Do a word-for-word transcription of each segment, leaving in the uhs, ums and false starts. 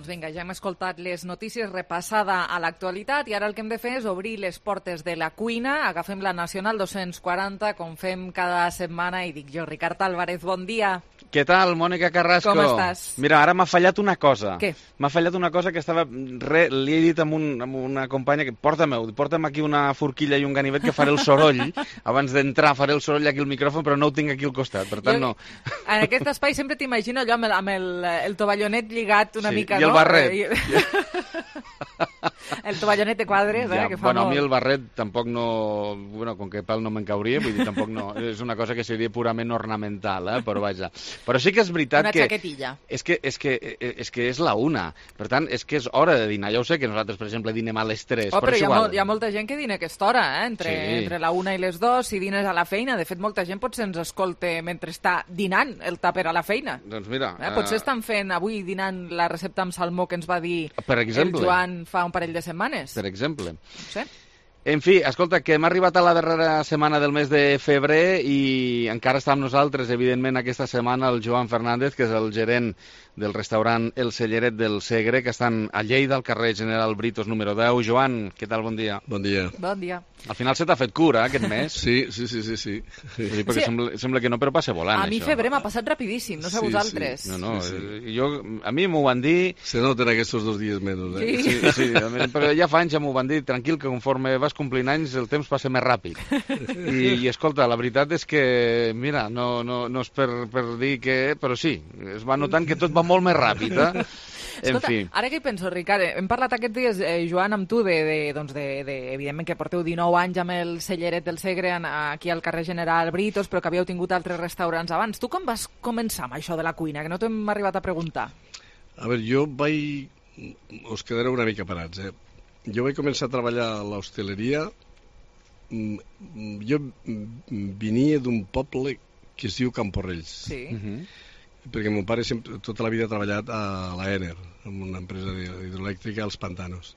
vinga, ja hem escoltat les notícies, repassada a l'actualitat, i ara el que hem de fer és obrir les portes de la cuina. Agafem la Nacional dos-cents quaranta, com fem cada setmana, i dic jo, Ricard Álvarez, bon dia. Què tal, Mònica Carrasco? Com estàs? Mira, ara m'ha fallat una cosa. Què? M'ha fallat una cosa que estava... Re, li he dit a un, una companya que porta'm, porta'm aquí una forquilla i un ganivet que faré el soroll. Abans d'entrar faré el soroll aquí al micròfon, però no ho tinc aquí al costat, per tant jo, no. En aquest espai sempre t'imagino allò amb el, amb el, el tovallonet lligat una sí, mica, i el no? barret. I... el tovallonet de quadres, ja, eh? Que fa bueno, molt... a mi el barret tampoc no... Bueno, com que pèl no me'n cauria, vull dir, tampoc no... És una cosa que seria purament ornamental, eh? Però vaja. Però sí que és veritat una que... Una xaquetilla. És que, és, que, és que és la una. Per tant, és que és hora de dinar. Ja ho sé que nosaltres, per exemple, dinem a les tres. Oh, però hi ha, igual... molt, hi ha molta gent que dina a aquesta hora, eh? Entre, sí. entre la una i les dos, si dines a la feina. De fet, molta gent potser ens escolta mentre està dinant el tàper a la feina. Doncs mira... Eh? Potser estan fent avui dinant la recepta amb salmó que ens va dir per exemple, el Joan fa un parell de setmanes. Per exemple. No sé. En fi, escolta, que hem arribat a la darrera setmana del mes de febrer i encara està amb nosaltres, evidentment, aquesta setmana el Joan Fernández, que és el gerent del restaurant El Celleret del Segre, que estan a Lleida, al carrer General Britos número deu. Joan, què tal? Bon dia. Bon dia. Bon dia. Al final se t'ha fet cura, eh, aquest mes? Sí, sí, sí, sí. sí. sí perquè sí. Sembla, sembla que no, però passa volant, a mi això. febrer m'ha passat rapidíssim, no sé sí, vosaltres. Sí. No, no, sí, sí. Jo, a mi m'ho van dir... Se noten aquests dos dies menys, eh? Sí, sí, sí però ja fa anys ja m'ho van dir, tranquil, que conforme vas complint anys el temps passa més ràpid. I, i escolta, la veritat és que, mira, no, no, no és per, per dir que... Però sí, es va notant que tot va molt més ràpid, eh? En Escolta, fi. Ara que hi penso, Ricard, hem parlat aquests dies, eh, Joan, amb tu, de, de, doncs de, de, evidentment que porteu dinou anys amb el Celleret del Segre aquí al carrer General Britos, però que havíeu tingut altres restaurants abans. Tu com vas començar amb això de la cuina, que no t'hem arribat a preguntar? A veure, jo vaig... Us quedareu una mica parats, eh? Jo vaig començar a treballar a l'hostaleria. Jo venia d'un poble que es diu Camporrells. Sí. Uh-huh. Perquè mon pare sempre, tota la vida ha treballat a l'Aener, en una empresa hidroelèctrica als Pantanos.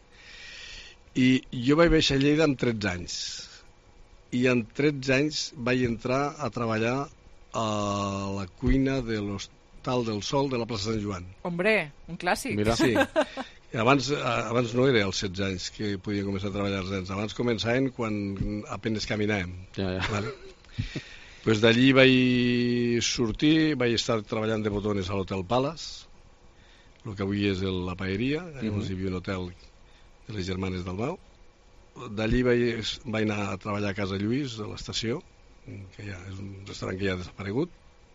I jo vaig baixar a Lleida amb tretze anys. I en tretze anys vaig entrar a treballar a la cuina de l'Hostal del Sol de la plaça Sant Joan. Hombre, un clàssic. Mira. Sí. Abans, abans no era als setze anys que podien començar a treballar els nens. Abans començaven quan apenas caminàvem. Ja, ja. Vale? Pues d'allí vaig sortir, vaig estar treballant de botones a l'Hotel Palace, el que avui és la paeria, llavors uh-huh. hi havia un hotel de les germanes del Mau. D'allí vaig, vaig anar a treballar a Casa Lluís, a l'estació, que ja és un restaurant que ja ha desaparegut.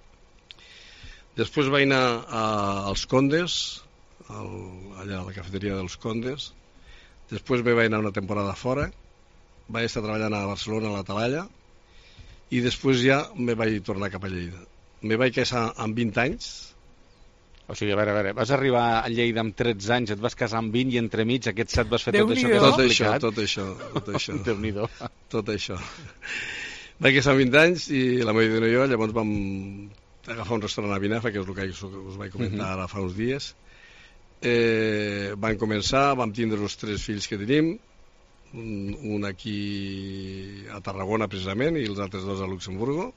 Després vaig anar a, als Condes, al, allà a la cafeteria dels Condes. Després me vaig anar una temporada fora, vaig estar treballant a Barcelona, a la Talalla, i després ja me vaig tornar cap a Lleida. Me vaig casar amb vint anys. O sigui, a veure, a veure, vas arribar a Lleida amb tretze anys, et vas casar amb vint i entremig aquests set vas fer tot això que has tot explicat? Això, tot això, tot això. Déu-n'hi-do. Tot això. Vaig casar amb vint anys i la meva dona i jo llavors vam agafar un restaurant a Binafa, que és el que us vaig comentar uh-huh. ara fa uns dies. Eh, vam començar, vam tindre els tres fills que tenim, un, un aquí a Tarragona precisament i els altres dos a Luxemburgo.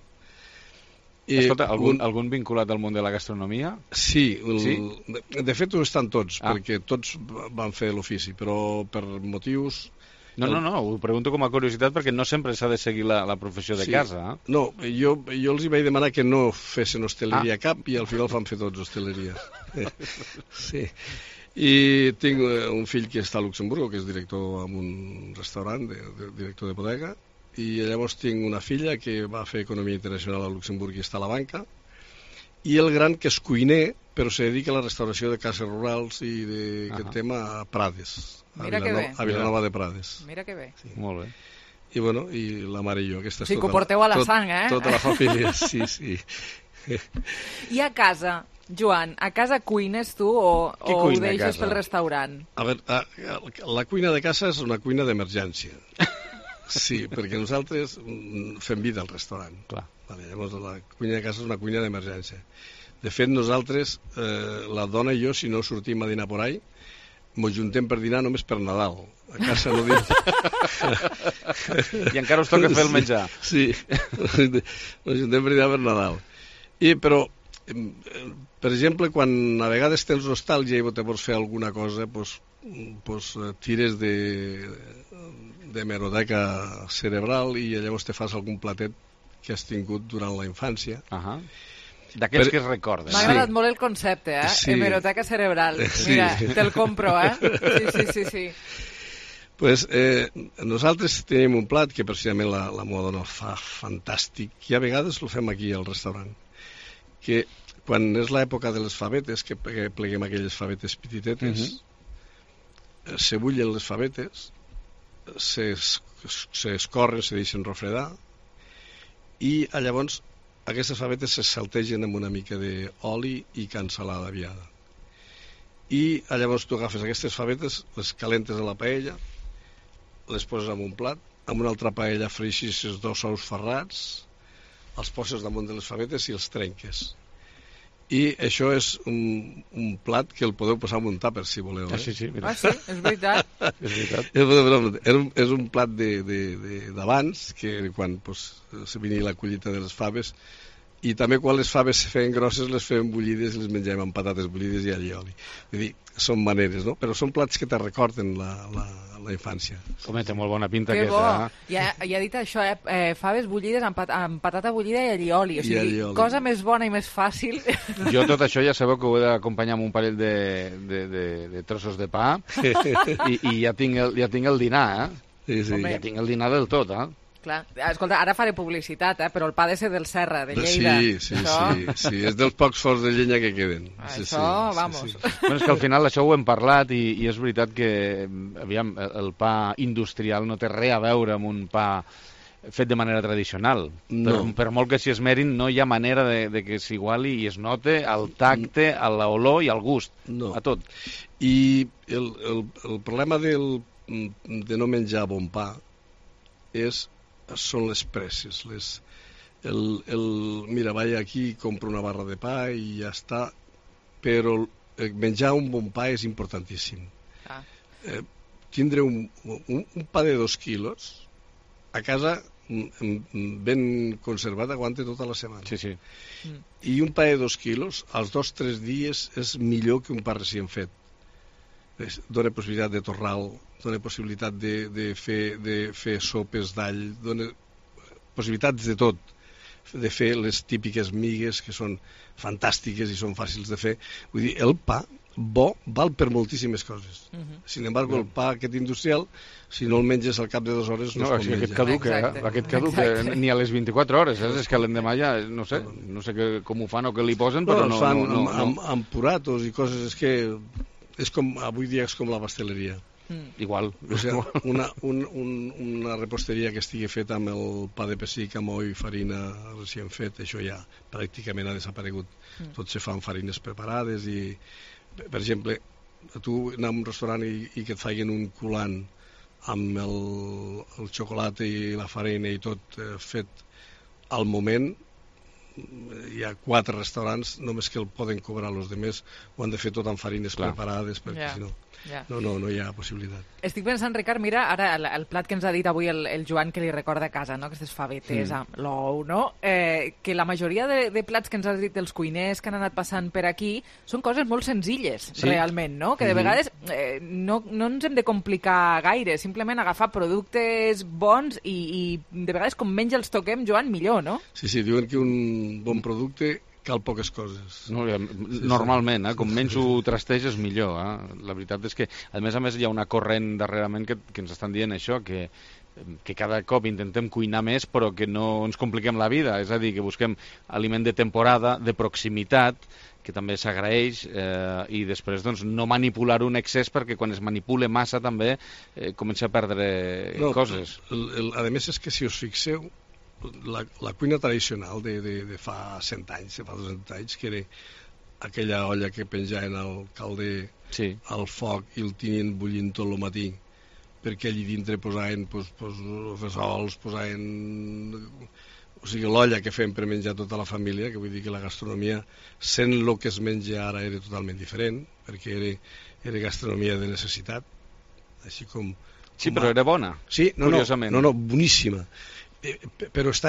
I escolta, algun, un... algun vinculat al món de la gastronomia? Sí, el, sí? De, de fet ho estan tots, ah. perquè tots van fer l'ofici, però per motius... No, no, no, ho pregunto com a curiositat perquè no sempre s'ha de seguir la, la professió de sí. casa. Eh? No, jo, jo els hi vaig demanar que no fessin hostaleria ah. cap i al final fan fer tots hostaleria. Sí. I tinc un fill que està a Luxemburgo, que és director en un restaurant, de, de, director de bodega, i llavors tinc una filla que va fer Economia Internacional a Luxemburg i està a la banca, i el gran que és cuiner, però se dedica a la restauració de cases rurals i d'aquest tema a Prades, a Mira Vilanova, a Vilanova de Prades. Mira que bé. Sí. Molt bé. I bueno, i la mare i jo, aquesta és sí, tota, que ho porteu a la tot, sang, eh? Tota la família, sí, sí. I a casa, Joan, a casa cuines tu o, o ho deixes pel restaurant? A veure, la cuina de casa és una cuina d'emergència. Sí, perquè nosaltres fem vida al restaurant. Clar. Vale, llavors la cuina de casa és una cuina d'emergència. De fet, nosaltres, eh, la dona i jo, si no sortim a dinar por ahí, mos juntem per dinar només per Nadal. A casa no dic... I encara us toca fer el menjar. Sí, sí. Mos juntem per dinar per Nadal. I, però per exemple, quan a vegades tens nostàlgia i te vols fer alguna cosa, doncs, doncs tires de, de hemeroteca cerebral i llavors te fas algun platet que has tingut durant la infància. Uh-huh. D'aquells Per... que es recorden. M'ha agradat sí. molt el concepte, eh? Sí. Hemeroteca cerebral. Mira, sí. te'l compro, eh? Sí, sí, sí, sí. Pues, eh, nosaltres tenim un plat que precisament la, la meva dona fa fantàstic, i a vegades el fem aquí al restaurant, que quan és l'època de les favetes, que pleguem aquelles favetes petitetes, uh-huh. se bullen les favetes, s'escorren, se, se deixen refredar, i llavors aquestes favetes se saltegen amb una mica d'oli i cansalada aviada. I llavors tu agafes aquestes favetes, les calentes a la paella, les poses en un plat, amb una altra paella freixis els dos ous ferrats, els poses damunt de les favetes i els trenques. I això és un, un plat que el podeu posar en un tàper, si voleu. Eh? Ah, sí, sí, ah, sí, és veritat. és veritat. És un, és un plat d'abans, que quan pues, se venia la collita de les faves, i també quan les faves se feien grosses les feien bullides i les mengèiem amb patates bullides i allioli. Vull dir, són maneres, no? Però són plats que te recorden la, la, la infància. Home, té molt bona pinta que aquesta. Bo. Eh? Ja, ja ha dit això, eh? eh faves bullides amb, pat amb patata bullida i allioli. O sigui, allioli. Cosa més bona i més fàcil. Jo tot això ja sabeu que ho he d'acompanyar amb un parell de, de, de, de trossos de pa i, i ja, tinc el, ja tinc el dinar, eh? Sí, sí. Home, ja tinc el dinar del tot, eh? Clar. Escolta, ara faré publicitat, eh? Però el pa ha de ser del Serra, de Lleida. Sí, sí, sí, sí, és dels pocs forts de llenya que queden. Això, sí, sí, vamos. Sí, sí. Bueno, és que al final això ho hem parlat i, i és veritat que aviam, el pa industrial no té res a veure amb un pa fet de manera tradicional. No. Per, per molt que s'hi esmerin, no hi ha manera de, de que s'iguali i es note al tacte, a l'olor i al gust, no. a tot. I el, el, el problema del, de no menjar bon pa és són les presses, les, el, el, mira, vaig aquí, compro una barra de pa i ja està, però menjar un bon pa és importantíssim. Ah. Eh, tindre un, un, un pa de dos quilos a casa ben conservat aguanta tota la setmana. Sí, sí. Mm. I un pa de dos quilos, als dos o tres dies, és millor que un pa recient fet. Dóna possibilitat de torral, dóna possibilitat de, de, fer, de fer sopes d'all, dóna possibilitats de tot, de fer les típiques migues que són fantàstiques i són fàcils de fer. Vull dir, el pa bo val per moltíssimes coses. Uh-huh. Sin embargo, el pa aquest industrial, si no el menges al cap de dues hores, no, no es pot menjar. Aquest caduca, eh? aquest caduca ni a les vint-i-quatre hores, eh? És que l'endemà ja, no sé, no sé que, com ho fan o què li posen, però no... No, fan no, no, amb, amb, amb puratos i coses, és que... És com, avui dia és com la pasteleria. Mm. Igual. O sigui, una, un, un, una reposteria que estigui feta amb el pa de pessic, amb ou i farina recient fet, això ja pràcticament ha desaparegut. Mm. Tot se fa amb farines preparades i, per exemple, tu anar a un restaurant i, i que et facin un coulant amb el, el xocolata i la farina i tot eh, fet al moment. Hi ha quatre restaurants, només que el poden cobrar els altres, ho han de fer tot amb farines Clar. preparades, perquè yeah. si no, yeah. no, no, no hi ha possibilitat. Estic pensant, Ricard, mira, ara el, el plat que ens ha dit avui el, el Joan, que li recorda a casa, no? Aquestes favetes mm. amb l'ou, no? Eh, que la majoria de, de plats que ens has dit dels cuiners que han anat passant per aquí són coses molt senzilles, sí. realment, no? Que de mm-hmm. vegades eh, no, no ens hem de complicar gaire, simplement agafar productes bons i, i de vegades com menys els toquem, Joan, millor, no? Sí, sí, diuen que un bon producte cal poques coses. No, normalment, eh? com menys ho trasteges millor. Eh? La veritat és que, a més a més, hi ha una corrent darrerament que, que ens estan dient això, que, que cada cop intentem cuinar més però que no ens compliquem la vida, és a dir, que busquem aliment de temporada, de proximitat, que també s'agraeix, eh, i després doncs, no manipular un excés perquè quan es manipula massa també eh, comença a perdre no, coses. El, el, a més és que si us fixeu, La, la cuina tradicional de, de, de fa cent anys, de fa dues-cents anys, que era aquella olla que penjaven al calder sí. al foc i el tenien bullint tot el matí, perquè allí dintre posaven pues, pues, fesols, posaven... O sigui, l'olla que fem per menjar tota la família, que vull dir que la gastronomia, sent el que es menja ara, era totalment diferent, perquè era, era gastronomia de necessitat, així com... Sí, com però a... era bona, sí, no, curiosament. No, no, no, boníssima. Però està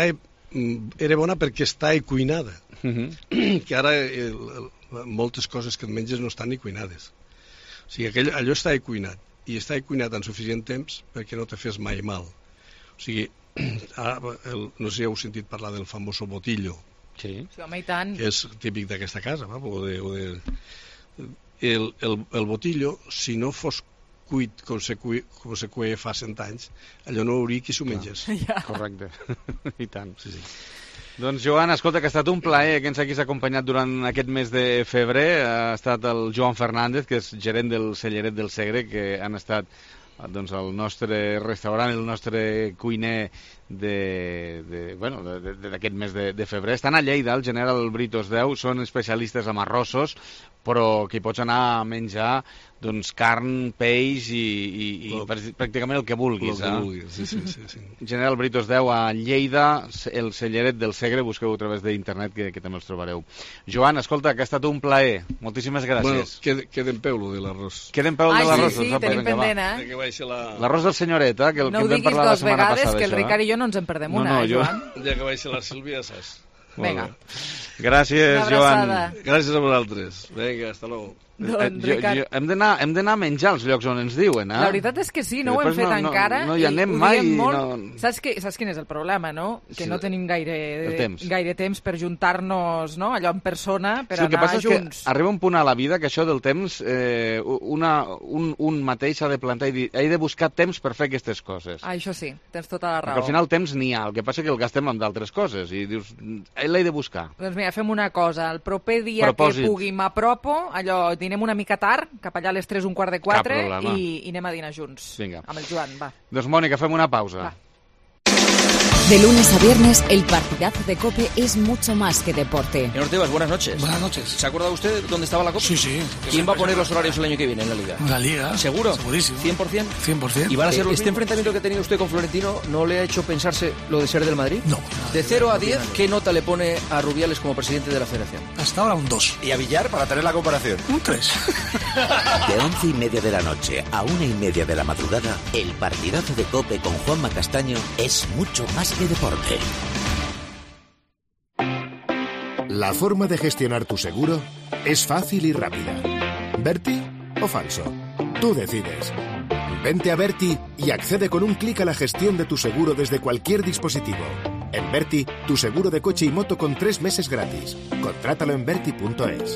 era bona perquè està ecuinada. Uh -huh. Que ara el, el, moltes coses que et menges no estan ni cuinades. O sigui, aquell, allò està ecuinat, i està ecuinat en suficient temps perquè no te fes mai mal. O sigui, ara, el, no sé si heu sentit parlar del famoso botillo. Sí. Sí, home, i tant. Que és típic d'aquesta casa, va? O de, o de... El, el, el botillo, si no fos cuit com se, cui, com se cuia fa cent anys, allò no hauria qui s'ho mengés. Ja. Correcte, i tant. Sí, sí. Doncs, Joan, escolta, que ha estat un plaer que ens haguis acompanyat durant aquest mes de febrer. Ha estat el Joan Fernández, que és gerent del Celleret del Segre, que han estat doncs, el nostre restaurant, el nostre cuiner de, de, bueno, d'aquest mes de, de febrer. Estan a Lleida, al General Britos deu, són especialistes en arrossos, però que hi pots anar a menjar doncs, carn, peix i, i, i no, pràcticament el que vulguis. El que eh? vulguis, sí, sí, sí, sí. General Britos deu a Lleida, el Celleret del Segre, busqueu a través d'internet que, que també els trobareu. Joan, escolta, que ha estat un plaer. Moltíssimes gràcies. Bueno, queda, queda en peu lo de l'arròs. Queda en peu Ai, de l'arròs. sí, sí, doncs, tenim vinga, va. pendent, eh? Que vagi la... L'arròs del senyoret, eh? Que, el No que ho en vam diguis parlar la dos setmana vegades, passada, que el això, Ricard eh? i jo no ens en perdem No, una, no, eh, jo- Joan? Ja que vagi la Sílvia, saps? Vinga. Gràcies, Una Joan. abraçada. Gràcies a vosaltres. Vinga, hasta luego. Doncs, Eh, jo- Ricard, jo- hem d'anar hem d'anar a menjar als llocs on ens diuen, eh? la veritat és que sí, no I ho hem després fet no- no- encara. no hi i anem ho mai diem i molt. no- Saps, que, saps quin és el problema, no? Que Sí, no tenim el gaire, temps. gaire temps per juntar-nos, no? Allò en persona, per Sí, el que anar passa és junts. que arriba un punt a la vida que això del temps, eh, una, un, un mateix s'ha de plantar i dir, he de buscar temps per fer aquestes coses. Ah, això sí, tens tota la Perquè raó. al final temps n'hi ha, el que passa és que el gastem amb d'altres coses i dius, eh, l'he de buscar. Doncs mira, fem una cosa. El proper dia Propòsit. que pugui m'apropo, allò, dinem una mica tard, cap allà a les tres un quart de quatre, problema. i, i anem a dinar junts. Vinga. Amb el Joan, va. Doncs, Mònica, fem una pausa. Va. De lunes a viernes, el partidazo de COPE es mucho más que deporte. Señor Tebas, buenas noches. Buenas noches. ¿Se ha acordado usted dónde estaba la Copa? Sí, sí. ¿Quién va a poner los horarios el año que viene en la Liga? La Liga. ¿Seguro? Segurísimo. ¿cien por ciento? cien por ciento. ¿Y van a ser los Eh, Este enfrentamiento que ha tenido usted con Florentino no le ha hecho pensarse lo de ser del Madrid? No. De cero a diez, ¿qué nota le pone a Rubiales como presidente de la Federación? Hasta ahora un dos. ¿Y a Villar para tener la comparación? Un tres. De once y media de la noche a una y media de la madrugada, el partidazo de COPE con Juanma Castaño es mucho más que deporte. La forma de gestionar tu seguro es fácil y rápida. ¿Berti o falso? Tú decides. Vente a Berti y accede con un clic a la gestión de tu seguro desde cualquier dispositivo. En Berti, tu seguro de coche y moto con tres meses gratis. Contrátalo en berti punto es.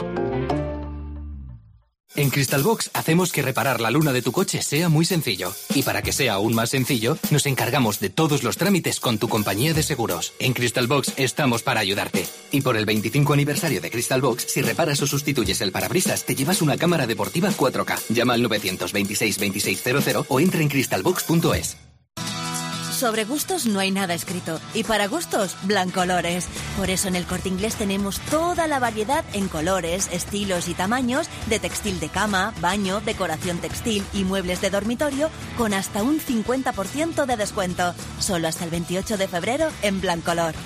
En Crystalbox hacemos que reparar la luna de tu coche sea muy sencillo. Y para que sea aún más sencillo, nos encargamos de todos los trámites con tu compañía de seguros. En Crystalbox estamos para ayudarte. Y por el veinticinco aniversario de Crystalbox, si reparas o sustituyes el parabrisas, te llevas una cámara deportiva cuatro K. Llama al nueve dos seis, veintiséis cero cero o entra en crystalbox punto es. Sobre gustos no hay nada escrito. Y para gustos, Blancolores. Por eso en el Corte Inglés tenemos toda la variedad en colores, estilos y tamaños de textil de cama, baño, decoración textil y muebles de dormitorio con hasta un cincuenta por ciento de descuento. Solo hasta el veintiocho de febrero en Blancolor.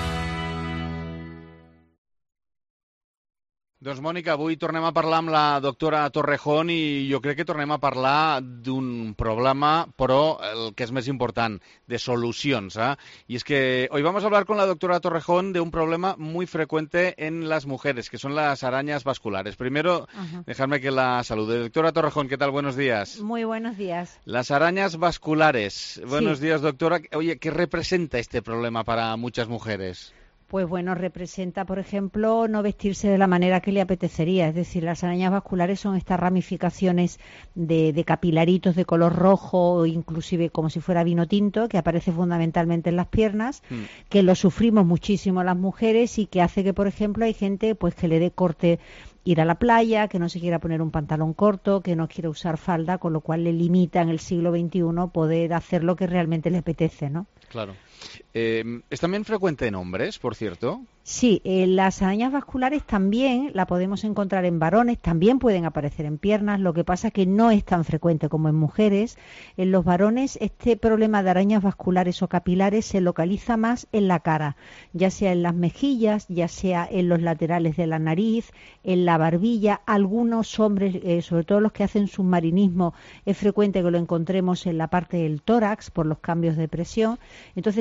Doncs, Mònica, avui tornem a parlar amb la doctora Torrejón i jo crec que tornem a parlar d'un problema, però el que és més important, de solucions. ¿eh? Y es que hoy vamos a hablar con la doctora Torrejón de un problema muy frecuente en las mujeres, que son las arañas vasculares. Primero, uh-huh. dejadme que la salude. Doctora Torrejón, ¿qué tal? Buenos días. Muy buenos días. Las arañas vasculares. Buenos sí. días, doctora. Oye, ¿qué representa este problema para muchas mujeres? Pues bueno, representa, por ejemplo, no vestirse de la manera que le apetecería. Es decir, las arañas vasculares son estas ramificaciones de, de capilaritos de color rojo, inclusive como si fuera vino tinto, que aparece fundamentalmente en las piernas, mm. que lo sufrimos muchísimo las mujeres y que hace que, por ejemplo, hay gente pues que le dé corte ir a la playa, que no se quiera poner un pantalón corto, que no quiera usar falda, con lo cual le limita en el siglo veintiuno poder hacer lo que realmente le apetece, ¿no? Claro. Eh, ¿Es también frecuente en hombres, por cierto? Sí, eh, las arañas vasculares también la podemos encontrar en varones, también pueden aparecer en piernas, lo que pasa es que no es tan frecuente como en mujeres. En los varones este problema de arañas vasculares o capilares se localiza más en la cara, ya sea en las mejillas, ya sea en los laterales de la nariz, en la barbilla. Algunos hombres, eh, sobre todo los que hacen submarinismo, es frecuente que lo encontremos en la parte del tórax por los cambios de presión. Entonces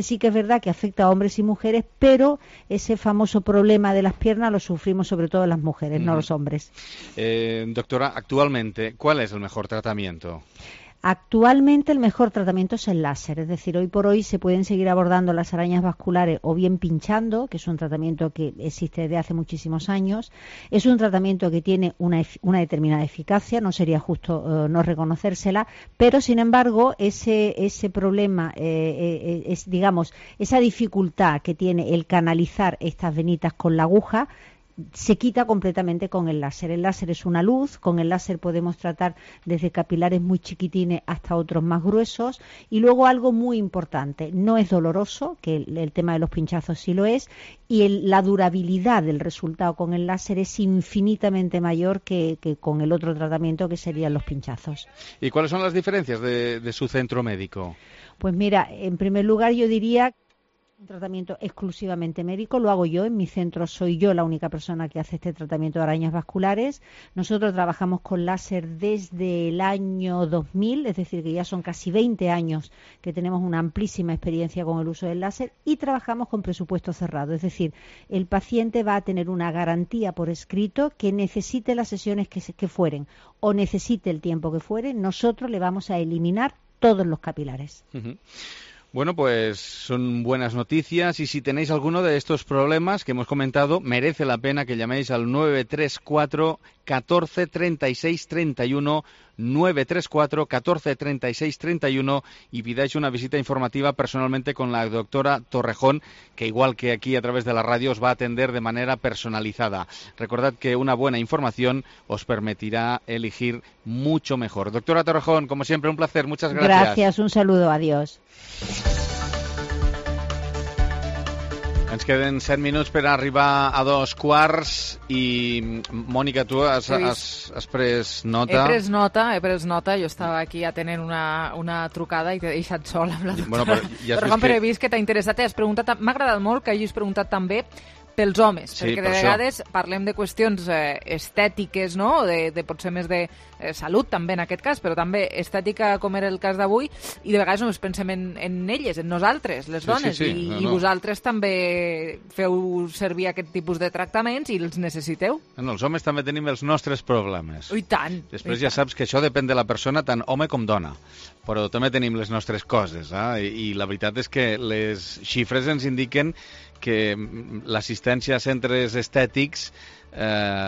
sí que es verdad que afecta a hombres y mujeres, pero ese famoso problema de las piernas lo sufrimos sobre todo las mujeres, mm. no los hombres. Eh, doctora, actualmente, ¿cuál es el mejor tratamiento? Actualmente el mejor tratamiento es el láser, es decir, hoy por hoy se pueden seguir abordando las arañas vasculares o bien pinchando, que es un tratamiento que existe desde hace muchísimos años, es un tratamiento que tiene una, una determinada eficacia, no sería justo uh, no reconocérsela, pero sin embargo ese, ese problema, eh, eh, es, digamos, esa dificultad que tiene el canalizar estas venitas con la aguja, se quita completamente con el láser. El láser es una luz, con el láser podemos tratar desde capilares muy chiquitines hasta otros más gruesos, y luego algo muy importante, no es doloroso, que el, el tema de los pinchazos sí lo es, y el, la durabilidad del resultado con el láser es infinitamente mayor que, que con el otro tratamiento que serían los pinchazos. ¿Y cuáles son las diferencias de, de su centro médico? Pues mira, en primer lugar yo diría un tratamiento exclusivamente médico, lo hago yo, en mi centro soy yo la única persona que hace este tratamiento de arañas vasculares. Nosotros trabajamos con láser desde el año dos mil, es decir, que ya son casi veinte años que tenemos una amplísima experiencia con el uso del láser, y trabajamos con presupuesto cerrado, es decir, el paciente va a tener una garantía por escrito que necesite las sesiones que, se, que fueren o necesite el tiempo que fuere, nosotros le vamos a eliminar todos los capilares. Uh-huh. Bueno, pues son buenas noticias, y si tenéis alguno de estos problemas que hemos comentado, merece la pena que llaméis al nueve tres cuatro, catorce, treinta y seis, treinta y uno, nueve tres cuatro, catorce, treinta y seis, treinta y uno, y pidáis una visita informativa personalmente con la doctora Torrejón, que igual que aquí a través de la radio os va a atender de manera personalizada. Recordad que una buena información os permitirá elegir mucho mejor. Doctora Torrejón, como siempre, un placer, muchas gracias. Gracias, un saludo, adiós. Ens queden set minuts per arribar a dos quarts i, Mònica, tu has, has, has pres nota? He pres nota, he pres nota. Jo estava aquí atenent una, una trucada i t'he deixat sol amb la doctora. Bueno, però ja però com que... he vist que t'ha interessat, has preguntat, m'ha agradat molt que hagis preguntat també pels homes, sí, perquè per de això. vegades parlem de qüestions eh, estètiques, no? de, de potser més de eh, salut també en aquest cas, però també estètica com era el cas d'avui, i de vegades només pensem en, en elles, en nosaltres, les sí, dones, sí, sí. i, No, i no. vosaltres també feu servir aquest tipus de tractaments i els necessiteu. No, els homes també tenim els nostres problemes. I tant. Després i ja tant. saps que això depèn de la persona, tant home com dona, però també tenim les nostres coses, eh? I, i la veritat és que les xifres ens indiquen que l'assistència a centres estètics eh,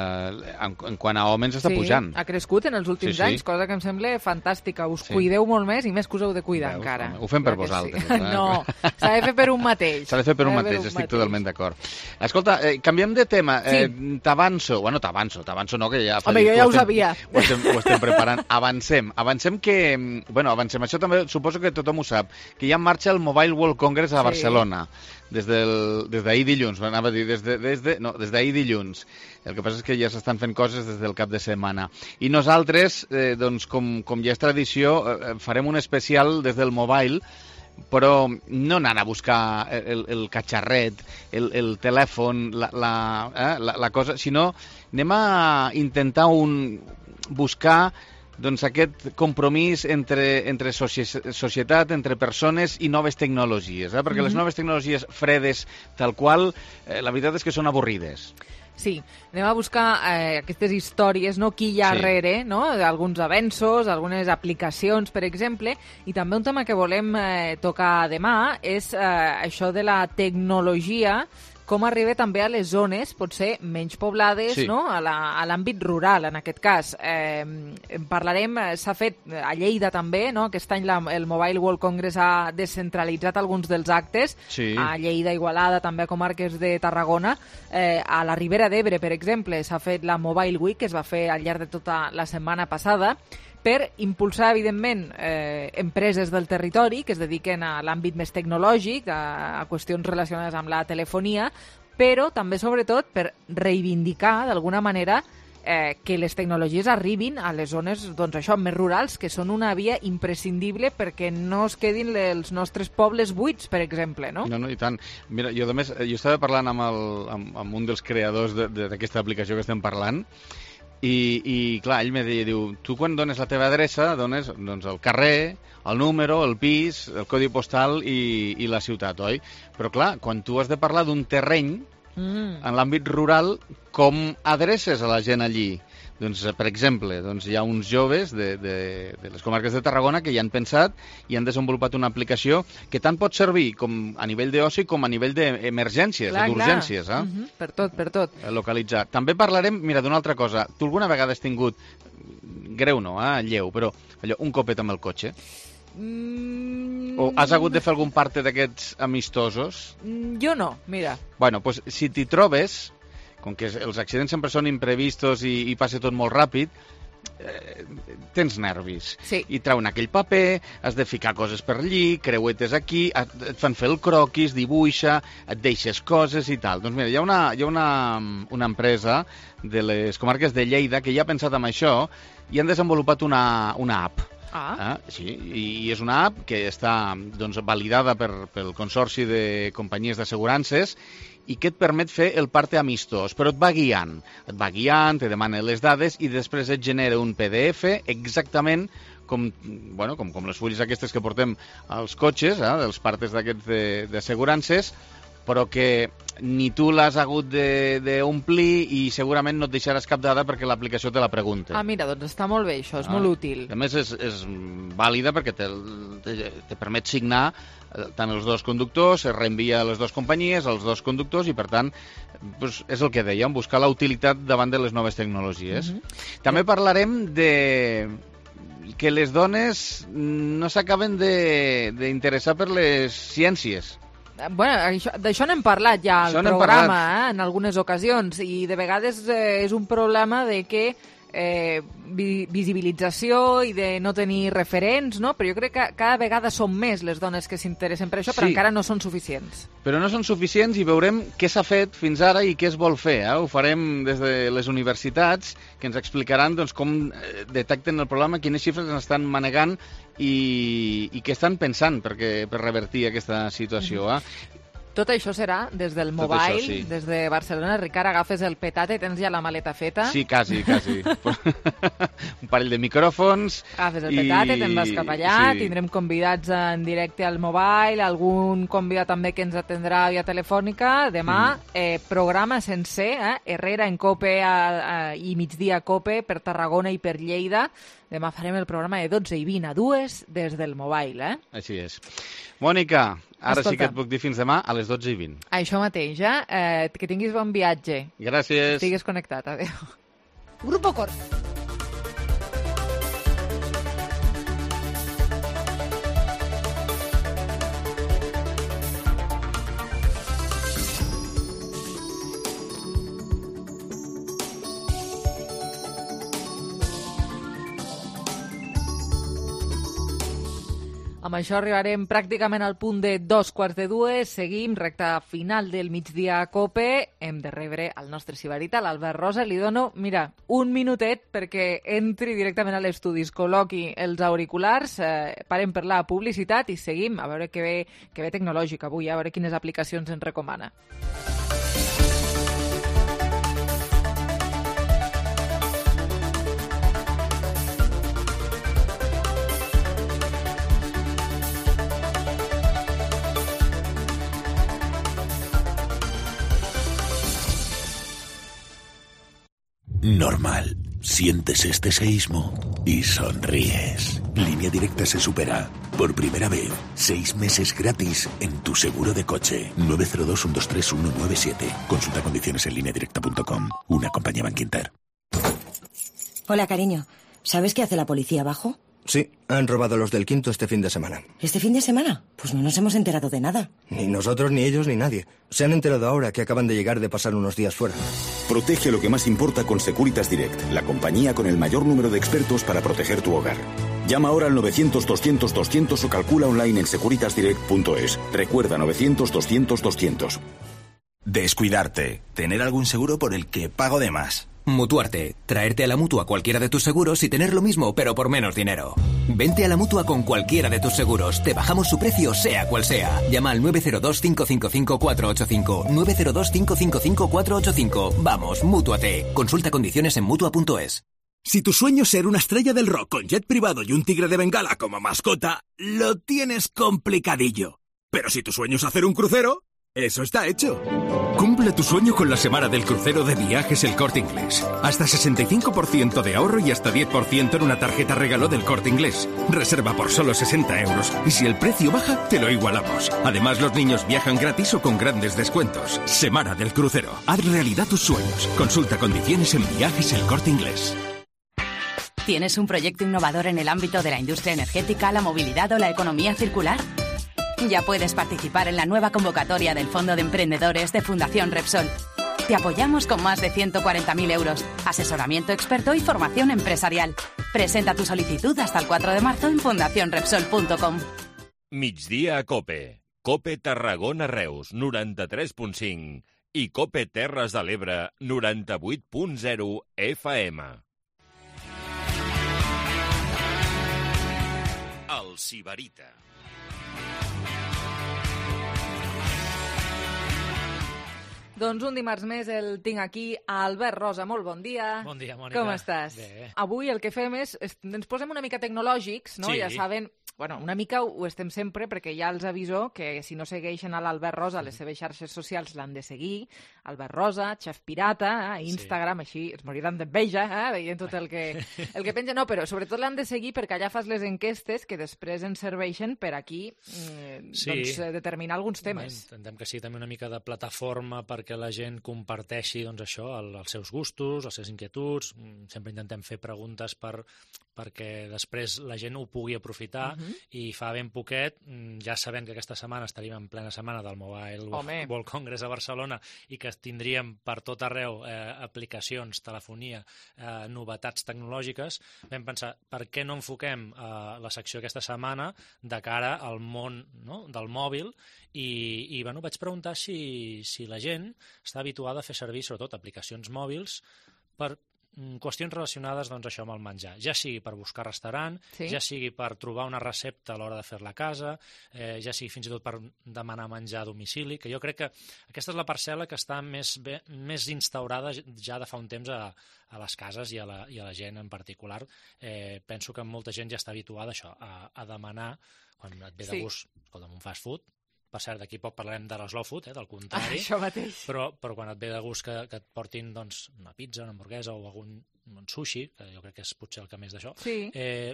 en, en quant a homes està sí, pujant. ha crescut en els últims Sí, sí. anys, cosa que em sembla fantàstica. Us Sí. cuideu molt més i més que us heu de cuidar Veus, encara. home, ho fem per Clar que vosaltres, sí. eh? No, s'ha de fer per un mateix. S'ha de fer per un S'ha de mateix, fer un estic mateix. totalment d'acord. Escolta, eh, canviem de tema. Sí. Eh, t'avanço, bueno, t'avanço, t'avanço no, que ja... fa Home, dir, jo ho ja ho estem- sabia. Ho estem, ho estem preparant. Avancem. Avancem que... Bueno, avancem. Això també suposo que tothom ho sap, que ja en marxa el Mobile World Congress a Sí. Barcelona. Des del, des d'ahir dilluns, anava a dir, des de, des de, no, des d'ahir dilluns. El que passa és que ja s'estan fent coses des del cap de setmana. I nosaltres, eh, doncs, com, com ja és tradició, eh, farem un especial des del mobile, però no anant a buscar el, el catxarret, el, el telèfon, la, la, eh, la, la cosa, sinó anem a intentar un, buscar doncs aquest compromís entre, entre soci societat, entre persones i noves tecnologies, eh? perquè mm-hmm. les noves tecnologies fredes tal qual, eh, la veritat és que són avorrides. Sí, anem a buscar eh, aquestes històries, no? Qui hi ha Sí. darrere, no? Alguns avenços, algunes aplicacions, per exemple, i també un tema que volem eh, tocar demà és eh, això de la tecnologia, com arriba també a les zones potser menys poblades, Sí. no? a l'àmbit rural, en aquest cas. Eh, en parlarem, eh, s'ha fet a Lleida també, no? Aquest any la, el Mobile World Congress ha descentralitzat alguns dels actes, Sí. a Lleida, Igualada, també a comarques de Tarragona. Eh, a la Ribera d'Ebre, per exemple, s'ha fet la Mobile Week, que es va fer al llarg de tota la setmana passada, per impulsar, evidentment, eh, empreses del territori que es dediquen a l'àmbit més tecnològic, a, a qüestions relacionades amb la telefonia, però també, sobretot, per reivindicar, d'alguna manera, eh, que les tecnologies arribin a les zones, doncs això, més rurals, que són una via imprescindible perquè no es quedin els nostres pobles buits, per exemple, no? No, no, i tant. Mira, jo, a més, jo estava parlant amb, el, amb, amb un dels creadors d'aquesta de, de, aplicació que estem parlant, I, i clar, ell me deia, diu, tu quan dones la teva adreça, dones doncs, el carrer, el número, el pis, el codi postal i, i la ciutat, oi? Però clar, quan tu has de parlar d'un terreny, mm. en l'àmbit rural, com adreces a la gent allí? Doncs, per exemple, doncs hi ha uns joves de, de, de les comarques de Tarragona que hi han pensat i han desenvolupat una aplicació que tant pot servir com a nivell d'oci com a nivell d'emergències, d'urgències. Eh? Uh-huh. Per tot, per tot. Localitzar. També parlarem, mira, d'una altra cosa. Tu alguna vegada has tingut, greu no, eh, lleu, però allò, un copet amb el cotxe? Mm... O has hagut de fer algun parte d'aquests amistosos? Jo no, mira. Bueno, doncs pues, si t'hi trobes, com que els accidents sempre són imprevistos i, i passa tot molt ràpid, eh, tens nervis. Sí. I trauen aquell paper, has de ficar coses per allí, creuetes aquí, et fan fer el croquis, dibuixa, et deixes coses i tal. Doncs mira, hi ha una, hi ha una, una empresa de les comarques de Lleida que ja ha pensat en això i han desenvolupat una, una app. Ah. Eh? Sí, i és una app que està doncs, validada per, pel Consorci de Companyies d'Assegurances i que et permet fer el parte amistós, però et va guiant, et va guiant, te demana les dades i després et genera un P D F exactament com, bueno, com, com les fulles aquestes que portem als cotxes, eh, dels partes d'aquests d'assegurances, però que ni tu l'has hagut d'omplir i segurament no et deixaràs cap dada perquè l'aplicació te la pregunta. Ah, mira, doncs està molt bé això, és ah. molt útil. A més, és, és vàlida perquè te, te, te permet signar tant els dos conductors, es reenvia a les dues companyies, als dos conductors, i per tant, doncs, és el que dèiem, buscar la utilitat davant de les noves tecnologies. Mm-hmm. També parlarem de que les dones no s'acaben d'interessar per les ciències. Bueno, d'això n'hem parlat ja al programa, eh, en algunes ocasions, i de vegades eh, és un problema de que eh, vi visibilització i de no tenir referents, no? Però jo crec que cada vegada són més les dones que s'interessen per això, però sí, encara no són suficients. Però no són suficients i veurem què s'ha fet fins ara i què es vol fer. Eh? Ho farem des de les universitats, que ens explicaran doncs, com detecten el problema, quines xifres ens estan manegant i, i què estan pensant perquè, per revertir aquesta situació. Eh? Tot això serà des del mobile, això, sí. Des de Barcelona. Ricard, agafes el petate, tens ja la maleta feta. Sí, quasi, quasi. Un parell de micròfons. Agafes el petate, i... te'n vas cap allà, sí. Tindrem convidats en directe al mobile, algun convidat també que ens atendrà via telefònica. Demà, mm. eh, programa sencer, eh? Herrera en Cope a, a, i migdia Cope per Tarragona i per Lleida. Demà farem el programa de dotze i vint a dues des del mobile, eh? Així és. Mònica, ara Escolta. Sí que et puc dir fins demà a les dotze i vint. Això mateix, eh? eh que tinguis bon viatge. Gràcies. Estigues connectat, adéu. Grupo Corp. Amb això arribarem pràcticament al punt de dos quarts de dues. Seguim, recta final del migdia a Cope. Hem de rebre el nostre sibarita, l'Albert Rosa. Li dono, mira, un minutet perquè entri directament a l'estudi, es col·loqui els auriculars, eh, parem per la publicitat i seguim a veure què ve, què ve tecnològic avui, a veure quines aplicacions ens recomana. Normal. Sientes este seísmo y sonríes. Línea Directa se supera. Por primera vez, seis meses gratis en tu seguro de coche. nueve cero dos, uno dos tres, uno nueve siete. Consulta condiciones en línea directa punto com. Una compañía Bankinter. Hola, cariño. ¿Sabes qué hace la policía abajo? Sí, han robado los del Quinto este fin de semana. ¿Este fin de semana? Pues no nos hemos enterado de nada. Ni nosotros, ni ellos, ni nadie. Se han enterado ahora que acaban de llegar de pasar unos días fuera. Protege lo que más importa con Securitas Direct, la compañía con el mayor número de expertos para proteger tu hogar. Llama ahora al novecientos, doscientos, doscientos o calcula online en securitas direct punto es. Recuerda novecientos, doscientos, doscientos. Descuidarte. Tener algún seguro por el que pago de más. Mutuarte. Traerte a la Mutua cualquiera de tus seguros y tener lo mismo, pero por menos dinero. Vente a la Mutua con cualquiera de tus seguros. Te bajamos su precio, sea cual sea. Llama al nueve cero dos, cinco cinco cinco, cuatro ocho cinco. nueve cero dos, cinco cinco cinco, cuatro ocho cinco. Vamos, Mútuate. Consulta condiciones en Mutua punto es. Si tu sueño es ser una estrella del rock con jet privado y un tigre de Bengala como mascota, lo tienes complicadillo. Pero si tu sueño es hacer un crucero, eso está hecho. Cumple tu sueño con la semana del crucero de Viajes El Corte Inglés. Hasta sesenta y cinco por ciento de ahorro y hasta diez por ciento en una tarjeta regalo del Corte Inglés. Reserva por solo sesenta euros y si el precio baja, te lo igualamos. Además, los niños viajan gratis o con grandes descuentos. Semana del crucero. Haz realidad tus sueños. Consulta condiciones en Viajes El Corte Inglés. ¿Tienes un proyecto innovador en el ámbito de la industria energética, la movilidad o la economía circular? Ya puedes participar en la nueva convocatoria del Fondo de Emprendedores de Fundación Repsol. Te apoyamos con más de ciento cuarenta mil euros, asesoramiento experto y formación empresarial. Presenta tu solicitud hasta el cuatro de marzo en fundación repsol punto com. Migdia a Cope. Cope Tarragona Reus, noranta-tres punt cinc. I Cope Terres de l'Ebre, noranta-vuit punt zero F M. El Sibarita. Doncs un dimarts més el tinc aquí, a Albert Rosa. Molt bon dia. Bon dia, Mònica. Com estàs? Bé. Avui el que fem és, és ens posem una mica tecnològics, no? Sí. Ja saben, bueno, una mica ho estem sempre, perquè ja els aviso que si no segueixen a l'Albert Rosa, les seves xarxes socials l'han de seguir. Albert Rosa, Xef Pirata, a Instagram, sí. Així es moriran d'enveja, eh? Veient tot el que, el que penja. No, però sobretot l'han de seguir perquè allà fas les enquestes que després ens serveixen per aquí eh, sí. doncs, determinar alguns temes. Intentem que sigui també una mica de plataforma perquè la gent comparteixi doncs, això, el, els seus gustos, les seves inquietuds. Sempre intentem fer preguntes per, perquè després la gent ho pugui aprofitar. Uh-huh. I fa ben poquet, ja sabent que aquesta setmana estaríem en plena setmana del Mobile Home. World Congress a Barcelona i que tindríem per tot arreu eh, aplicacions, telefonia, eh, novetats tecnològiques, vam pensar, per què no enfoquem eh, la secció aquesta setmana de cara al món, no?, del mòbil i, i bueno, vaig preguntar si, si la gent està habituada a fer servir sobretot aplicacions mòbils per qüestions relacionades doncs, això amb el menjar, ja sigui per buscar restaurant, sí. ja sigui per trobar una recepta a l'hora de fer-la a casa, eh, ja sigui fins i tot per demanar menjar a domicili, que jo crec que aquesta és la parcel·la que està més, bé, més instaurada ja de fa un temps a, a les cases i a, la, i a la gent en particular. Eh, penso que molta gent ja està habituada a això, a, a demanar, quan et ve de sí. gust, escolta'm, un fast food. Per cert, d'aquí poc parlarem de l'eslow food, eh, del contrari. Ah, això mateix. Però, però quan et ve de gust que, que et portin doncs, una pizza, una hamburguesa o algun un sushi, que jo crec que és potser el que més d'això, sí. eh,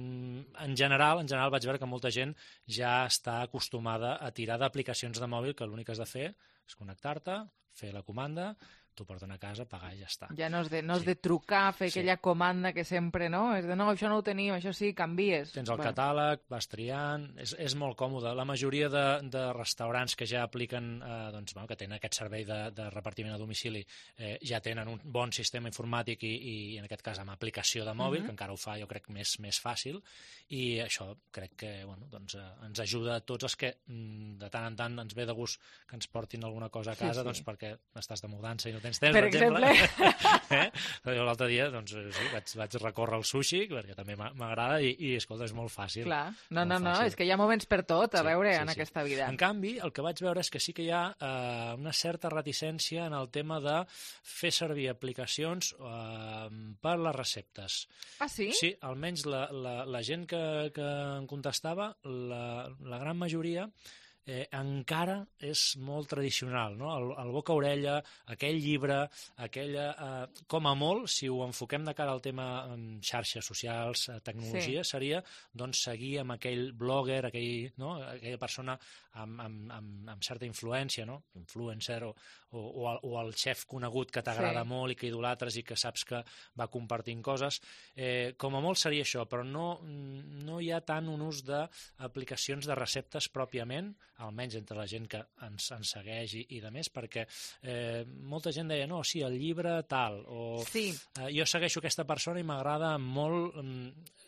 en general en general vaig veure que molta gent ja està acostumada a tirar d'aplicacions de mòbil que l'únic que has de fer és connectar-te, fer la comanda, t'ho porten a casa, pagar i ja està. Ja no és de, no és sí. de trucar, fer sí. aquella comanda que sempre, no? És de, no, això no ho tenim, això sí, canvies. Tens el bueno. catàleg, vas triant, és, és molt còmode. La majoria de, de restaurants que ja apliquen, eh, doncs, bueno, que tenen aquest servei de, de repartiment a domicili, eh, ja tenen un bon sistema informàtic i, i en aquest cas amb aplicació de mòbil, uh-huh. que encara ho fa, jo crec, més, més fàcil, i això crec que bueno, doncs, eh, ens ajuda a tots els que mm, de tant en tant ens ve de gust que ens portin alguna cosa a casa, sí, sí. doncs perquè estàs de mudança i no tens temps, per, per exemple. eh? Jo l'altre dia doncs, sí, vaig, vaig recórrer el sushi, perquè també m'agrada, i, i escolta, és molt fàcil. Clar, no, no, no, fàcil. És que hi ha moments per tot, a sí, veure, sí, en sí. aquesta vida. En canvi, el que vaig veure és que sí que hi ha eh, una certa reticència en el tema de fer servir aplicacions eh, per les receptes. Ah, sí? Sí, almenys la, la, la gent que, que em contestava, la, la gran majoria, Eh, encara és molt tradicional, no? El, el boca-orella, aquell llibre, aquella... Eh, com a molt, si ho enfoquem de cara al tema eh, xarxes socials, eh, tecnologia, sí. seria doncs, seguir amb aquell blogger, aquell, no? aquella persona amb, amb, amb, amb certa influència, no? Influencer o, o, o, el, o el xef conegut que t'agrada sí. molt i que idolatres i que saps que va compartint coses. Eh, com a molt seria això, però no, no hi ha tant un ús d'aplicacions de receptes pròpiament, almenys entre la gent que ens, ens segueix i, i de més, perquè eh, molta gent deia, no, sí, el llibre tal, o sí. eh, jo segueixo aquesta persona i m'agrada molt mm,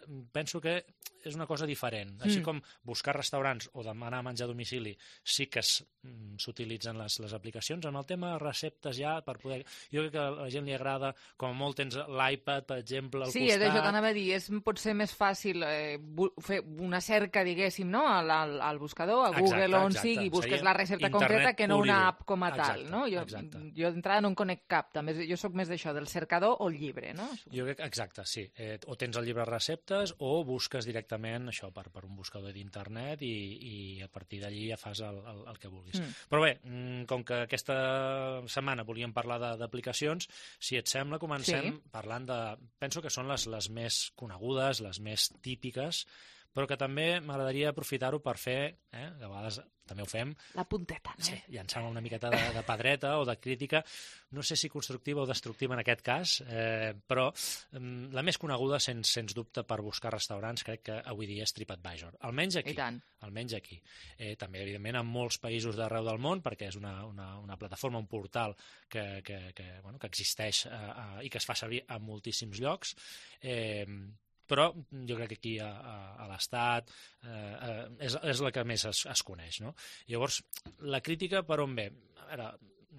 penso que és una cosa diferent. Així Mm. com buscar restaurants o demanar menjar a domicili sí que es- mm, s'utilitzen les, les aplicacions, en el tema de receptes ja per poder... Jo crec que a la gent li agrada, com a molt tens l'iPad, per exemple, al Sí, costat... és això, t'anava a dir, és potser més fàcil eh, bu- fer una cerca, diguéssim, no? al, al, al buscador, a Google, Exacte, on exacte. sigui, busques Seria la recepta internet concreta que no pur i una dur. app com a tal, Exacte, no? Jo, exacte. jo d'entrada no en conec cap, també jo sóc més d'això, del cercador o el llibre, no? Jo crec, exacte, sí. Eh, o tens el llibre de receptes o busques directament això per, per un buscador d'internet i, i a partir d'allí ja fas el, el, el que vulguis. Mm. Però bé, mm, com que aquesta setmana volíem parlar de- d'aplicacions, si et sembla, comencem Sí. parlant de... Penso que són les, les més conegudes, les més típiques, però que també m'agradaria aprofitar-ho per fer, eh, a vegades també ho fem, La punteta, no? sí, llançar-me una miqueta de, de pedreta o de crítica, no sé si constructiva o destructiva en aquest cas, eh, però mm, la més coneguda, sens, sens dubte, per buscar restaurants, crec que avui dia és TripAdvisor. Almenys aquí. I tant. Almenys aquí. Eh, també, evidentment, en molts països d'arreu del món, perquè és una, una, una plataforma, un portal que, que, que, bueno, que existeix eh, eh, i que es fa servir a moltíssims llocs. Eh, però jo crec que aquí a, a, a l'Estat eh, eh, és, és la que més es, es coneix, no? Llavors, la crítica per on ve? A veure,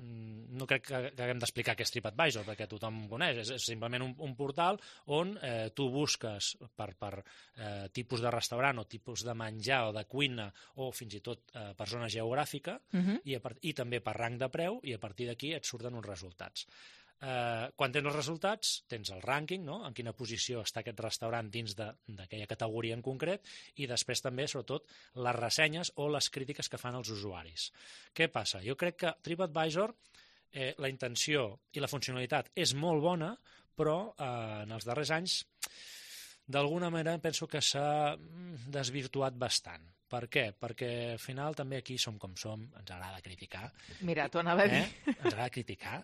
no crec que, que haguem d'explicar què és TripAdvisor, perquè tothom coneix, és, és simplement un, un portal on eh, tu busques per, per eh, tipus de restaurant o tipus de menjar o de cuina o fins i tot eh, per zona geogràfica Mhm. i, a part, i també per rang de preu, i a partir d'aquí et surten uns resultats. Eh, quan tens els resultats, tens el rànquing, no? En quina posició està aquest restaurant dins de- d'aquella categoria en concret, i després també, sobretot, les ressenyes o les crítiques que fan els usuaris. Què passa? Jo crec que TripAdvisor, eh, la intenció i la funcionalitat és molt bona, però eh, en els darrers anys, d'alguna manera, penso que s'ha mm, desvirtuat bastant. Per què? Perquè al final també aquí som com som, ens agrada criticar. Mira, t'ho anava a dir. Eh? Ens agrada criticar.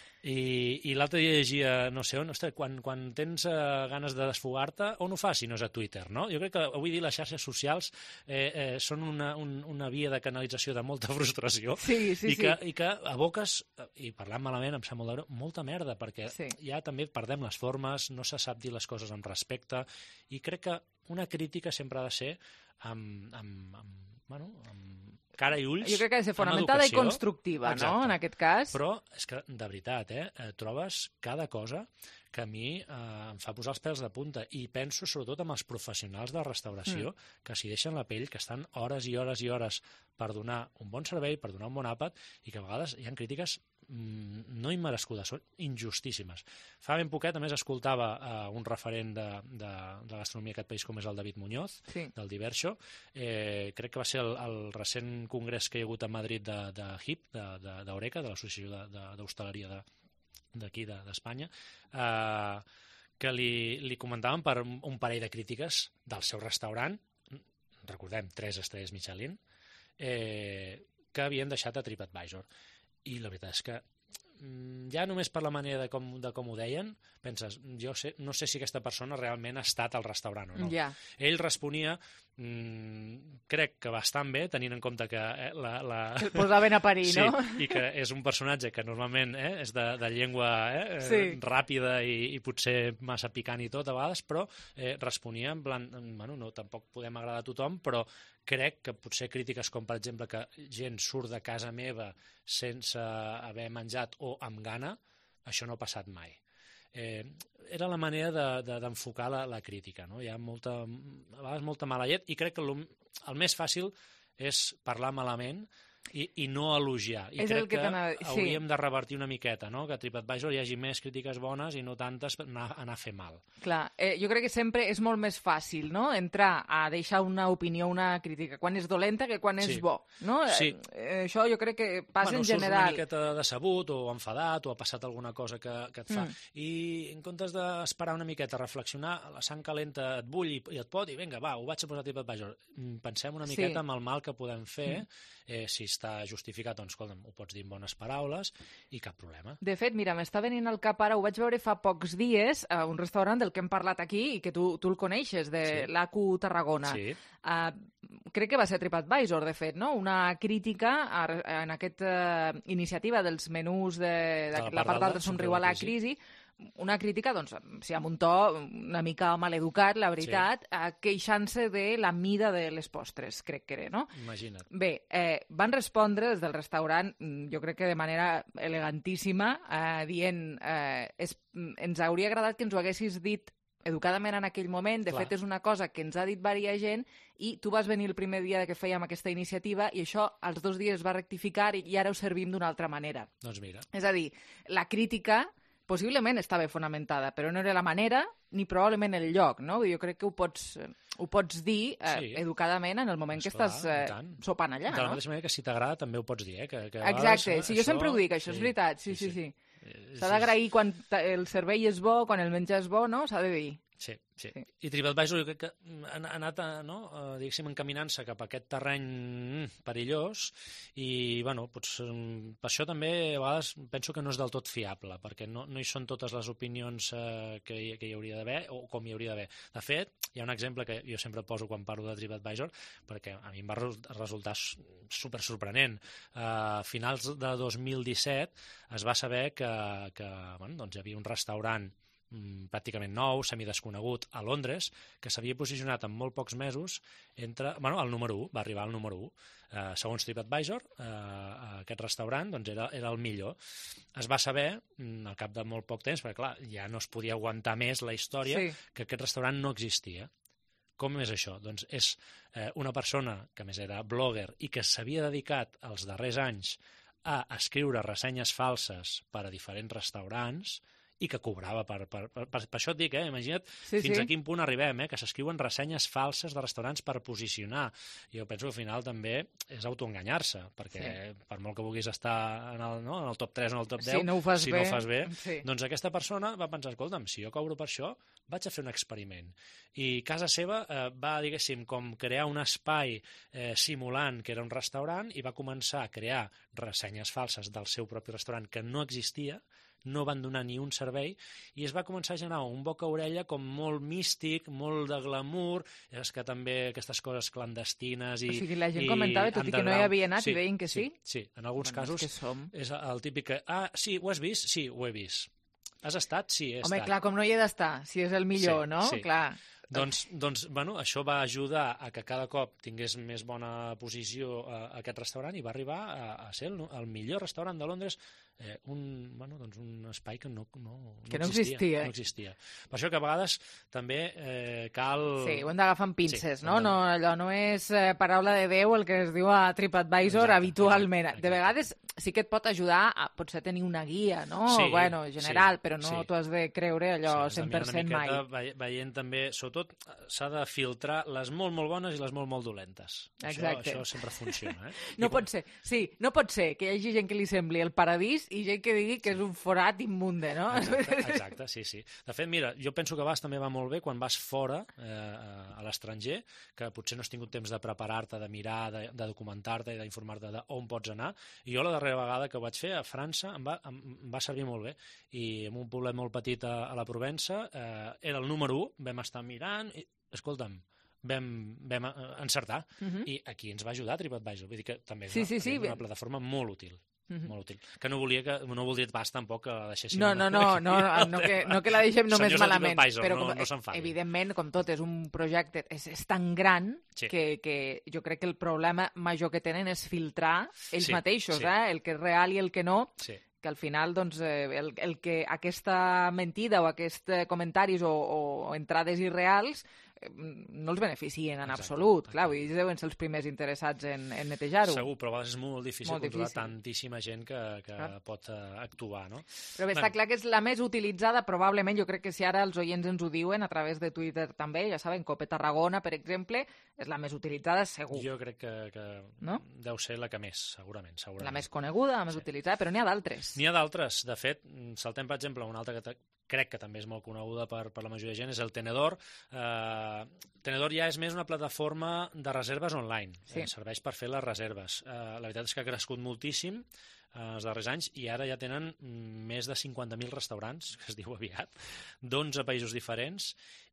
I, i l'altre dia llegia, no sé on, ostres, quan, quan tens eh, ganes de desfogar-te, on ho fas si no és a Twitter, no? Jo crec que avui dia les xarxes socials eh, eh, són una, un, una via de canalització de molta frustració Sí, sí, i, que, sí. i que aboques, i parlant malament em sap molt de greu, molta merda, perquè Sí. ja també perdem les formes, no se sap dir les coses amb respecte, i crec que una crítica sempre ha de ser amb, amb, amb, bueno, amb cara i ulls. Jo crec que ha de ser amb fonamentada i educació. constructiva, no?, Exacte. en aquest cas. Però és que, de veritat, eh, eh, trobes cada cosa que a mi eh, em fa posar els pèls de punta, i penso sobretot amb els professionals de restauració Mm. que s'hi deixen la pell, que estan hores i hores i hores per donar un bon servei, per donar un bon àpat, i que a vegades hi ha crítiques mm, no immerescudes, són injustíssimes. Fa ben poquet, a més, escoltava eh, un referent de, de, de gastronomia d'aquest país, com és el David Muñoz, Sí. del Diverso. Eh, crec que va ser el, el recent congrés que hi ha hagut a Madrid de, de H I P, d'Oreca, de, de, d'Oreca, de l'Associació de- de- d'Hostaleria de, d'aquí, de, d'Espanya, eh, que li, li comentaven per un, un parell de crítiques del seu restaurant, recordem, tres estrelles Michelin, eh, que havien deixat a TripAdvisor. I la veritat és que mm, ja només per la manera de com, de com ho deien, penses, jo sé, no sé si aquesta persona realment ha estat al restaurant o no. Ja. Ell responia, mm, crec que bastant bé, tenint en compte que eh, la... la... El posaven a parir, sí, no? i que és un personatge que normalment eh, és de, de llengua eh, Sí. ràpida i, i potser massa picant i tot a vegades, però eh, responia en plan, bueno, no, tampoc podem agradar a tothom, però crec que potser crítiques com, per exemple, que gent surt de casa meva sense haver menjat o amb gana, això no ha passat mai. Eh, era la manera de- de- d'enfocar la, la crítica, no? Hi ha molta, a vegades molta mala llet, i crec que el, el més fàcil és parlar malament i, i no elogiar. I És crec el que que, t'anava a dir, sí. hauríem de revertir una miqueta, no? Que a TripAdvisor hi hagi més crítiques bones i no tantes per anar, anar a fer mal. Clar, eh, jo crec que sempre és molt més fàcil, no?, entrar a deixar una opinió, una crítica, quan és dolenta que quan és Sí. bo, no? Sí. Eh, això jo crec que passa bueno, en surts general. una miqueta decebut o enfadat o ha passat alguna cosa que, que et fa. Mm. I en comptes d'esperar una miqueta, reflexionar, la sang calenta et bull i, i et pot, i vinga, va, ho vaig a posar a TripAdvisor. Mm, Pensem una Sí. miqueta amb el mal que podem fer, Mm. eh, si està justificat, doncs, escolta'm, ho pots dir en bones paraules i cap problema. De fet, mira, m'està venint al cap ara, ho vaig veure fa pocs dies a un restaurant del que hem parlat aquí i que tu, tu el coneixes, de Sí. l'A Q Tarragona. Sí. Uh, crec que va ser TripAdvisor, de fet, no? Una crítica a, en aquesta uh, iniciativa dels menús de, de, De la la part part d'alta, d'alta somriu a la crisi, una crítica, doncs, sí, amb un to una mica maleducat, la veritat, sí. queixant-se de la mida de les postres, crec que era, no? Imagina't. Bé, eh, van respondre des del restaurant, jo crec que de manera elegantíssima, eh, dient, eh, es, ens hauria agradat que ens ho haguessis dit educadament en aquell moment, de Clar. fet és una cosa que ens ha dit varia gent i tu vas venir el primer dia que fèiem aquesta iniciativa i això als dos dies va rectificar i ara ho servim d'una altra manera. Doncs mira. És a dir, la crítica possiblement estava fonamentada, però no era la manera ni probablement el lloc, no? Jo crec que ho pots, ho pots dir eh, sí. educadament en el moment pues que clar, estàs eh, sopant allà, no? De la mateixa manera que si t'agrada també ho pots dir, eh? Que, que Exacte, vegades, sí, jo això... sempre ho dic, això sí. és veritat, sí, sí, sí. sí. S'ha d'agrair quan el servei és bo, quan el menjar és bo, no? S'ha de dir. Sí, sí, sí. I TripAdvisor jo crec que ha anat a, no, diguéssim, encaminant-se cap a aquest terreny perillós i, bueno, doncs, per això també a vegades penso que no és del tot fiable, perquè no, no hi són totes les opinions eh, que, hi, que hi hauria d'haver o com hi hauria d'haver. De fet, hi ha un exemple que jo sempre poso quan parlo de TripAdvisor, perquè a mi em va resultar super sorprenent. A finals de dos mil disset es va saber que, que bueno, doncs hi havia un restaurant pràcticament nou, semidesconegut a Londres, que s'havia posicionat en molt pocs mesos entre, bueno, el número u, va arribar al número u. Eh, segons TripAdvisor, eh, aquest restaurant doncs era, era el millor. Es va saber, al cap de molt poc temps, perquè clar, ja no es podia aguantar més la història, sí. que aquest restaurant no existia. Com és això? Doncs és eh, una persona que més era blogger i que s'havia dedicat els darrers anys a escriure ressenyes falses per a diferents restaurants i que cobrava per, per, per, per, per això et dic, eh? Imagina't sí, fins sí. a quin punt arribem, eh? Que s'escriuen ressenyes falses de restaurants per posicionar. Jo penso que al final també és autoenganyar-se, perquè sí. per molt que vulguis estar en el, no? en el top tres o en el top deu, si no ho fas si bé, no ho fas bé sí. doncs aquesta persona va pensar, escolta'm, si jo cobro per això, vaig a fer un experiment. I casa seva eh, va, diguéssim, com crear un espai eh, simulant que era un restaurant i va començar a crear ressenyes falses del seu propi restaurant que no existia, no van donar ni un servei, i es va començar a generar un boca-orella com molt místic, molt de glamour, és que també aquestes coses clandestines i... O sigui, la gent comentava, tot i que no hi havia anat, sí, i deien que sí? Sí, sí. En alguns bueno, casos és, som... és el típic que, ah, sí, ho has vist? Sí, ho he vist. Has estat? Sí, he Home, estat. clar, com no hi he d'estar, si és el millor, sí, no? Sí. Clar. Doncs, doncs bueno, això va ajudar a que cada cop tingués més bona posició a, a aquest restaurant i va arribar a, a ser el, el millor restaurant de Londres, eh, un, bueno, doncs un espai que no, no, no, que no existia, existia. no existia. Per això que a vegades també eh, cal... Sí, ho hem d'agafar amb pinces, sí, no? no? Allò no és eh, paraula de Déu el que es diu a TripAdvisor exacte, habitualment. Exacte, exacte. De vegades sí que et pot ajudar a potser tenir una guia, no? Sí, bueno, general, sí, però no sí. t'ho has de creure allò sí, cent per cent mai. Veient també, sobretot, s'ha de filtrar les molt, molt bones i les molt, molt dolentes. Exacte. Això, això sempre funciona. Eh? No pot ser, sí, no pot ser que hi hagi gent que li sembli el paradís i gent que digui que és un forat immunde, no? Exacte, exacte, sí, sí. De fet, mira, jo penso que vas també va molt bé quan vas fora, eh, a l'estranger, que potser no has tingut temps de preparar-te, de mirar, de, de documentar-te i d'informar-te d'on pots anar. I jo la darrera vegada que ho vaig fer a França em va, em, em va servir molt bé. I en un poblet molt petit a, a la Provença, eh, era el número u, vam estar mirant i, escolta'm, vam, vam encertar. Uh-huh. I aquí ens va ajudar TripAdvisor. Vull dir que també és sí, una, sí, sí, una plataforma molt útil. Uh-huh. Molt útil. Que no volia que no voldria pas tampoc que la deixéssim. No, no, no, no, no, no, que, no que la deixem només Senyors malament, però no, com, no evidentment, com tot, és un projecte, és, és tan gran sí. que, que jo crec que el problema major que tenen és filtrar ells sí, mateixos, sí. Eh? El que és real i el que no, sí. que al final doncs, el, el que aquesta mentida o aquests comentaris o, o entrades irreals no els beneficien en exacte, absolut. Exacte. Clar, vull dir, deuen ser els primers interessats en, en netejar-ho. Segur, però a vegades és molt difícil molt controlar difícil. tantíssima gent que, que ah. pot uh, actuar, no? Però bé, bueno. Està clar que és la més utilitzada, probablement, jo crec que si ara els oients ens ho diuen a través de Twitter també, ja saben, Cope Tarragona, per exemple, és la més utilitzada, segur. Jo crec que, que no? deu ser la que més, segurament, segurament. La més coneguda, la més sí. utilitzada, però n'hi ha d'altres. N'hi ha d'altres. De fet, saltem, per exemple, una altra que crec que també és molt coneguda per, per la majoria de gent, és el Tenedor. Eh, Tenedor ja és més una plataforma de reserves online. Sí. Eh, serveix per fer les reserves. Eh, la veritat és que ha crescut moltíssim. els darrers anys, i ara ja tenen més de cinquanta mil restaurants, que es diu aviat, d'onze països diferents,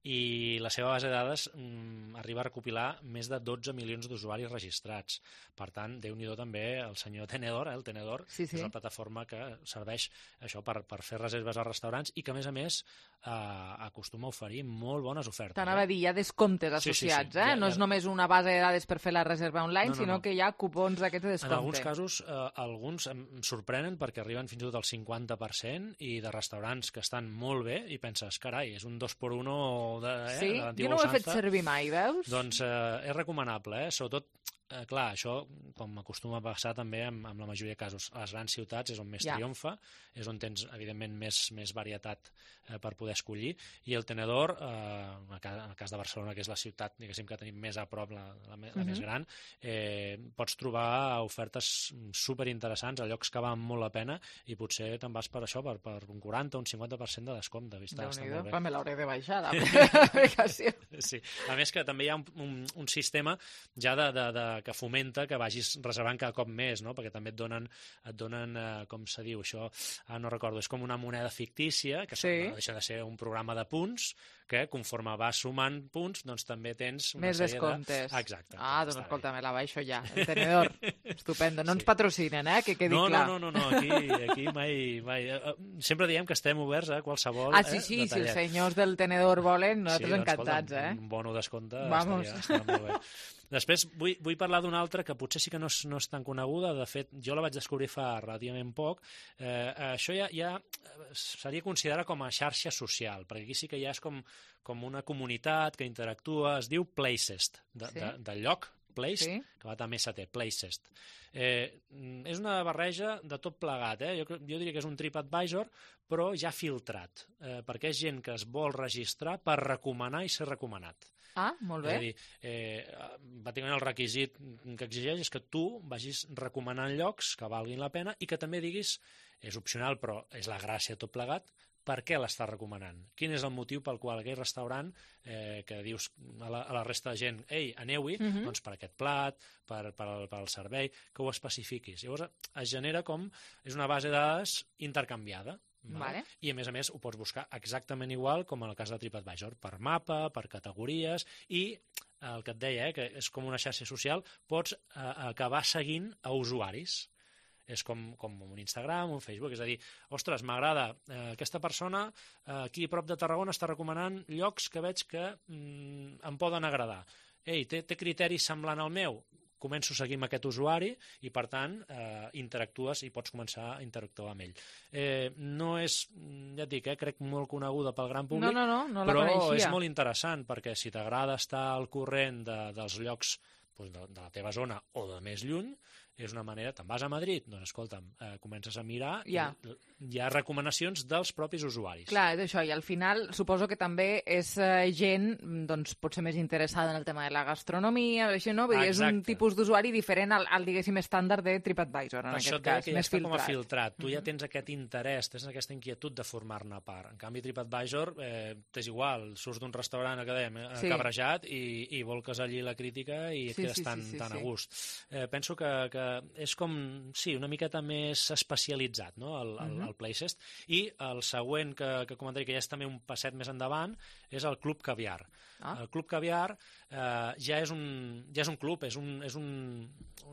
i la seva base de dades mm, arriba a recopilar més de dotze milions d'usuaris registrats. Per tant, Déu-n'hi-do també el senyor Tenedor, eh, el Tenedor, sí, sí. és una plataforma que serveix això per, per fer reserves als restaurants i que, a més a més, eh, acostuma a oferir molt bones ofertes. T'anava eh? a dir, hi ha descomptes associats, sí, sí, sí. eh? Ja, no ja... és només una base de dades per fer la reserva online, no, no, sinó no. que hi ha cupons d'aquests de descompte. En alguns casos, eh, alguns em sorprenen perquè arriben fins i tot al cinquanta per cent i de restaurants que estan molt bé i penses, carai, és un dos per uno de, eh, sí? de l'antiga Jo no ho he fet usança. servir mai, veus? Doncs eh, és recomanable, eh? Sobretot Eh, clar, això, com acostuma a passar també amb, amb la majoria de casos, a les grans ciutats és on més Ja. triomfa, és on tens, evidentment, més, més varietat eh, per poder escollir, i el Tenedor, eh, en, el cas, en el cas de Barcelona, que és la ciutat, diguéssim, que tenim més a prop, la, la, la Mhm. més gran, eh, pots trobar ofertes superinteressants a llocs que valen molt la pena, i potser te'n vas per això, per, per un quaranta o un cinquanta per cent de descompte. Està, està molt bé. Me l'hauré de baixar, l'aplicació. Sí. A més que també hi ha un, un, un sistema ja de, de, de que fomenta que vagis reservant cada cop més, no? Perquè també et donen, et donen eh, com se diu això, ah, no recordo, és com una moneda fictícia, que sí. no deixa de ser un programa de punts, que conforme vas sumant punts, doncs també tens una més sèrie descomptes. de... Exacte. Ah, doncs escolta, me la baixo ja, el Tenedor. Estupendo. No sí. ens patrocinen, eh, que quedi no, clar. No, no, no, no. Aquí, aquí mai, mai... Sempre diem que estem oberts a qualsevol... Ah, sí, sí, eh, si els senyors del Tenedor volen, nosaltres sí, doncs, encantats, escolta, eh? Un bono descompte Vamos. estaria, estaria molt bé. Després vull, vull parlar d'una altra que potser sí que no és, no és tan coneguda, de fet jo la vaig descobrir fa relativament poc. Eh, això ja, ja seria considerat com a xarxa social, perquè aquí sí que ja és com, com una comunitat que interactua, es diu Placest, de, sí. de, de lloc, Placed, sí. que va també S T, Placest. Eh, és una barreja de tot plegat, eh? jo, jo diria que és un TripAdvisor, però ja filtrat, eh, perquè és gent que es vol registrar per recomanar i ser recomanat. Ah, molt bé. És a dir, eh, bàsicament el requisit que exigeix és que tu vagis recomanant llocs que valguin la pena i que també diguis, és opcional però és la gràcia tot plegat, per què l'estàs recomanant? Quin és el motiu pel qual aquell restaurant eh, que dius a la, a la resta de gent, ei, aneu-hi, Mhm. doncs per aquest plat, per, per, el, per el servei, que ho especifiquis. Llavors es genera com, és una base de dades intercanviada. Vale. I a més a més ho pots buscar exactament igual com en el cas de TripAdvisor, per mapa, per categories, i el que et deia, eh, que és com una xarxa social, pots eh, acabar seguint a usuaris. És com, com un Instagram, un Facebook, és a dir, ostres, m'agrada, eh, aquesta persona eh, aquí a prop de Tarragona està recomanant llocs que veig que mm, em poden agradar. Ei, té, té criteris semblant al meu? Començo a seguir amb aquest usuari i, per tant, eh, interactues i pots començar a interactuar amb ell. Eh, no és, ja et dic, eh, crec molt coneguda pel gran públic, no, no, no, no la però coneixia. és molt interessant perquè si t'agrada estar al corrent de, dels llocs doncs, de, de la teva zona o de més lluny, és una manera, te'n vas a Madrid, doncs escolta'm, eh, comences a mirar ja. i hi ha recomanacions dels propis usuaris. Clar, és això, i al final suposo que també és eh, gent, doncs, potser més interessada en el tema de la gastronomia, així, no? Vull dir, és un tipus d'usuari diferent al, al, diguéssim, estàndard de TripAdvisor, en això aquest cas, que ja més està filtrat. com a filtrat. Tu Mm-hmm. ja tens aquest interès, tens aquesta inquietud de formar-ne part. En canvi, TripAdvisor, eh, t'és igual, surts d'un restaurant, que dèiem, eh, Sí. cabrejat, i, i volques allí la crítica i et Sí, quedes sí, tan, sí, sí, tan sí. a gust. Eh, penso que, que és com, sí, una miqueta més especialitzat, no?, el, el, Mhm. el Placest. I el següent que, que comentaré, que ja és també un passet més endavant, és el Club Caviar. Ah. El Club Caviar eh, ja, és un, ja és un club, és, un, és un,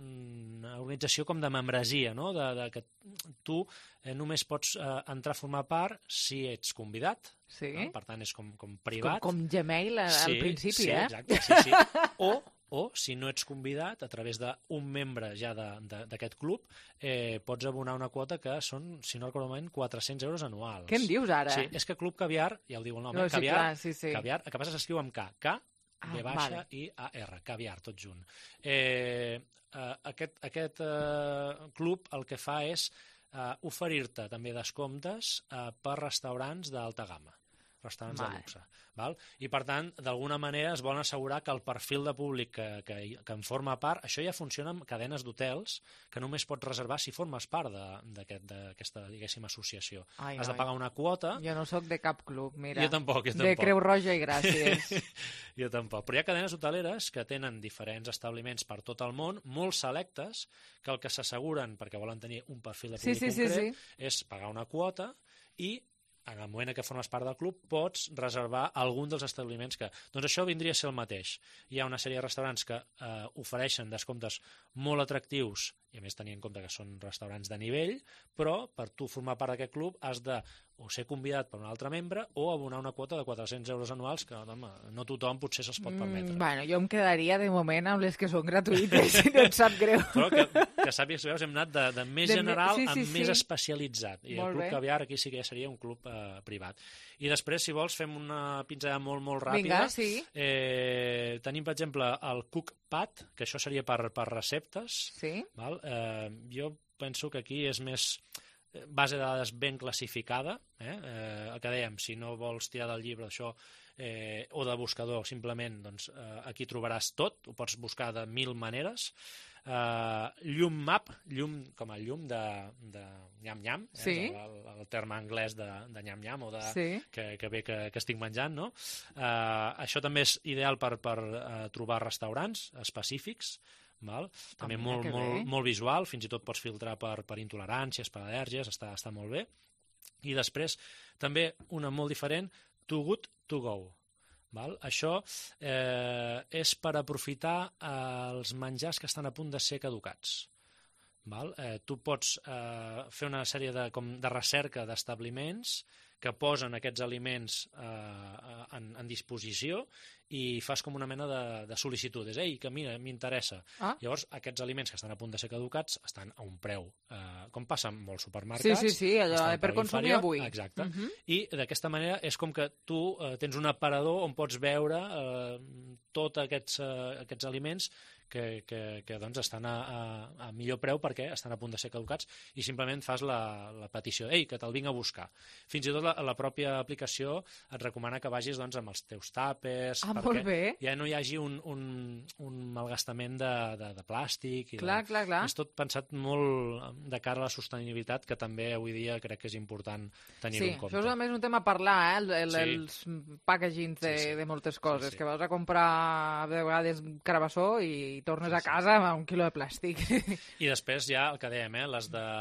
una organització com de membresia, no?, de, de que tu eh, només pots eh, entrar a formar part si ets convidat, Sí. no? Per tant és com, com Com, privat. com Gmail al Sí, principi, sí, eh? exacte, sí, sí. O, o, si no ets convidat, a través d'un membre ja d'aquest club, eh, pots abonar una quota que són, si no recordo malament, quatre-cents euros anuals. Què em dius ara? Sí, és que Club Caviar, ja ho diu el nom, No, eh? sí, Caviar, clar, sí, sí. Caviar, el que passa s'escriu amb K, K, Ah, B baixa vale. i A R, Caviar, tot junt. Eh, eh, aquest aquest eh, club el que fa és eh, oferir-te també descomptes eh, per restaurants d'alta gamma. restaurants Vale. de luxe. Val? I, per tant, d'alguna manera es volen assegurar que el perfil de públic que, que, que en forma part, això ja funciona amb cadenes d'hotels que només pots reservar si formes part d'aquesta, aquest, diguéssim, associació. Ai, Has de noi. pagar una quota. Jo no sóc de cap club, mira. Jo tampoc, jo tampoc. De Creu Roja i gràcies. Jo tampoc. Però hi ha cadenes hoteleres que tenen diferents establiments per tot el món, molt selectes, que el que s'asseguren, perquè volen tenir un perfil de Sí, públic sí, sí, concret, sí. és pagar una quota i en el moment que formes part del club pots reservar algun dels establiments que... Doncs això vindria a ser el mateix. Hi ha una sèrie de restaurants que eh, ofereixen descomptes molt atractius, i a més tenint en compte que són restaurants de nivell, però per tu formar part d'aquest club has de o ser convidat per un altre membre o abonar una quota de quatre-cents euros anuals que home, no tothom potser se'ls pot permetre. Mm, bueno, jo em quedaria de moment amb les que són gratuïtes, si no et sap greu. Però que, que sàpigues que veus, hem anat de, de més De general me... sí, sí, a sí. més especialitzat. I Molt el Club bé. Caviar aquí sí que ja seria un club eh, privat. I després, si vols, fem una pinzellada molt, molt ràpida. Vinga, sí. Eh, tenim, per exemple, el Cookpad, que això seria per, per receptes. Sí. Val? Eh, jo penso que aquí és més base de dades ben classificada, eh? Eh, el que dèiem, si no vols tirar del llibre això, eh, o de buscador, simplement, doncs, eh, aquí trobaràs tot, ho pots buscar de mil maneres. Uh, llum map, llum com el llum de, de nyam-nyam, eh? Sí. el, el terme anglès de, de nyam-nyam o de, Sí. que, que bé que, que estic menjant, no? Uh, això també és ideal per, per uh, trobar restaurants específics, val? També Ah, molt, que molt, bé. molt visual, fins i tot pots filtrar per, per intoleràncies, per al·lèrgies, està, està molt bé. I després, també una molt diferent, Too Good To Go. Val? Això eh, és per aprofitar eh, els menjars que estan a punt de ser caducats. Val? Eh, tu pots eh, fer una sèrie de, com de recerca d'establiments que posen aquests aliments eh, en, en disposició i fas com una mena de, de sol·licitud. És, ei, que mira, m'interessa. Ah. Llavors, aquests aliments que estan a punt de ser caducats estan a un preu, eh, com passa en molts supermercats. Sí, sí, sí, allò estan a de per preu consumir inferior. avui. Exacte. Uh -huh. I d'aquesta manera és com que tu eh, tens un aparador on pots veure eh, tots aquests, eh, aquests aliments que, que, que doncs estan a, a, a millor preu perquè estan a punt de ser caducats i simplement fas la, la petició, ei, que te'l vinc a buscar. Fins i tot la, la pròpia aplicació et recomana que vagis doncs, amb els teus tàpers Ah, perquè molt bé. ja no hi hagi un, un, un malgastament de, de, de plàstic. I Clar, de, clar, clar. És tot pensat molt de cara a la sostenibilitat, que també avui dia crec que és important tenir-ho Sí, en compte. això és a més un tema a parlar, eh? el, el, Sí. els packagings de, Sí, sí. de moltes coses, Sí, sí. que vas a comprar de vegades carabassó i tornes a casa amb un quilo de plàstic. I després ja el que dèiem, eh, les de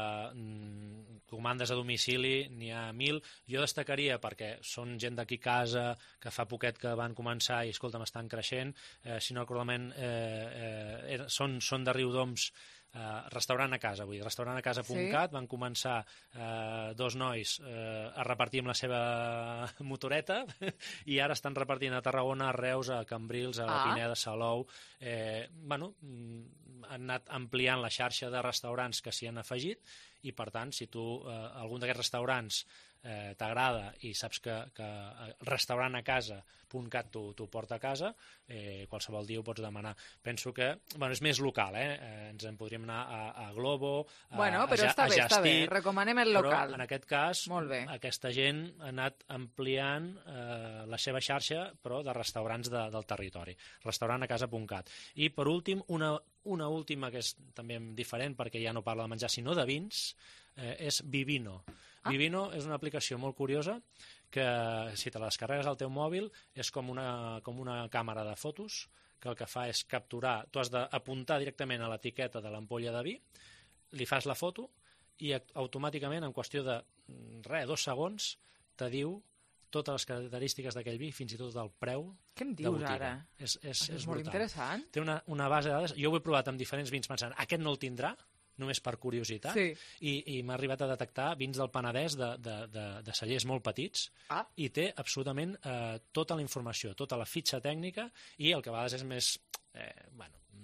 mm, comandes a domicili, n'hi ha mil. Jo destacaria, perquè són gent d'aquí a casa, que fa poquet que van començar i, escolta'm, estan creixent, eh, si no recordament, eh, eh, són, són de Riudoms, Uh, restaurant a casa, vull dir, restaurant a casa punt cat, Sí. van començar uh, dos nois uh, a repartir amb la seva motoreta i ara estan repartint a Tarragona, a Reus, a Cambrils, a Ah. Pineda, a Salou. Eh, bueno, mm, han anat ampliant la xarxa de restaurants que s'hi han afegit i, per tant, si tu eh, algun d'aquests restaurants eh, t'agrada i saps que, que restaurant a casa punt cat t'ho porta a casa, eh, qualsevol dia ho pots demanar. Penso que, bueno, és més local, eh? eh ens en podríem anar a, a Globo, a, Bueno, però a, està a bé, està bé. Jastit, Recomanem el local. Però en aquest cas, Molt bé. aquesta gent ha anat ampliant eh, la seva xarxa, però de restaurants de, del territori. Restaurant a casa punt cat. I, per últim, una, una última que és també diferent, perquè ja no parla de menjar, sinó de vins, eh, és Vivino. Ah. Vivino és una aplicació molt curiosa que, si te la descarregues al teu mòbil, és com una, com una càmera de fotos que el que fa és capturar, tu has d'apuntar directament a l'etiqueta de l'ampolla de vi, li fas la foto i automàticament, en qüestió de res, dos segons, te diu totes les característiques d'aquell vi, fins i tot el preu. Què em de dius botiga. ara? És, és, és, és molt brutal. interessant. Té una, una base de dades. Jo ho he provat amb diferents vins pensant, aquest no el tindrà, només per curiositat, Sí. i, i m'ha arribat a detectar vins del Penedès de, de, de, de cellers molt petits, Ah. i té absolutament eh, tota la informació, tota la fitxa tècnica, i el que a vegades és més, eh, bueno,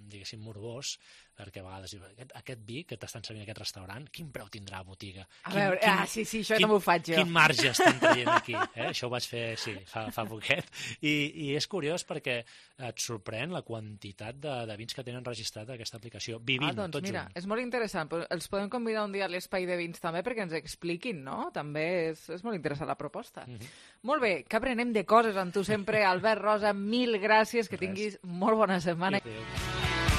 diguéssim, morbós, perquè a vegades diu, aquest, aquest vi que t'estan servint en aquest restaurant, quin preu tindrà a botiga? A Quin, veure, quin, ah, sí, sí, això quin, no m'ho faig jo. Quin marge estan traient aquí? Eh? Això ho vaig fer, sí, fa, fa poquet. I, I és curiós perquè et sorprèn la quantitat de, de vins que tenen registrat aquesta aplicació, vivint ah, doncs, tot mira, junt. És molt interessant. Els podem convidar un dia a l'Espai de Vins també perquè ens expliquin, no? També és, és molt interessant la proposta. Mm-hmm. Molt bé, que aprenem de coses amb tu sempre, Albert Rosa, mil gràcies, que tinguis molt bona setmana. Adéu.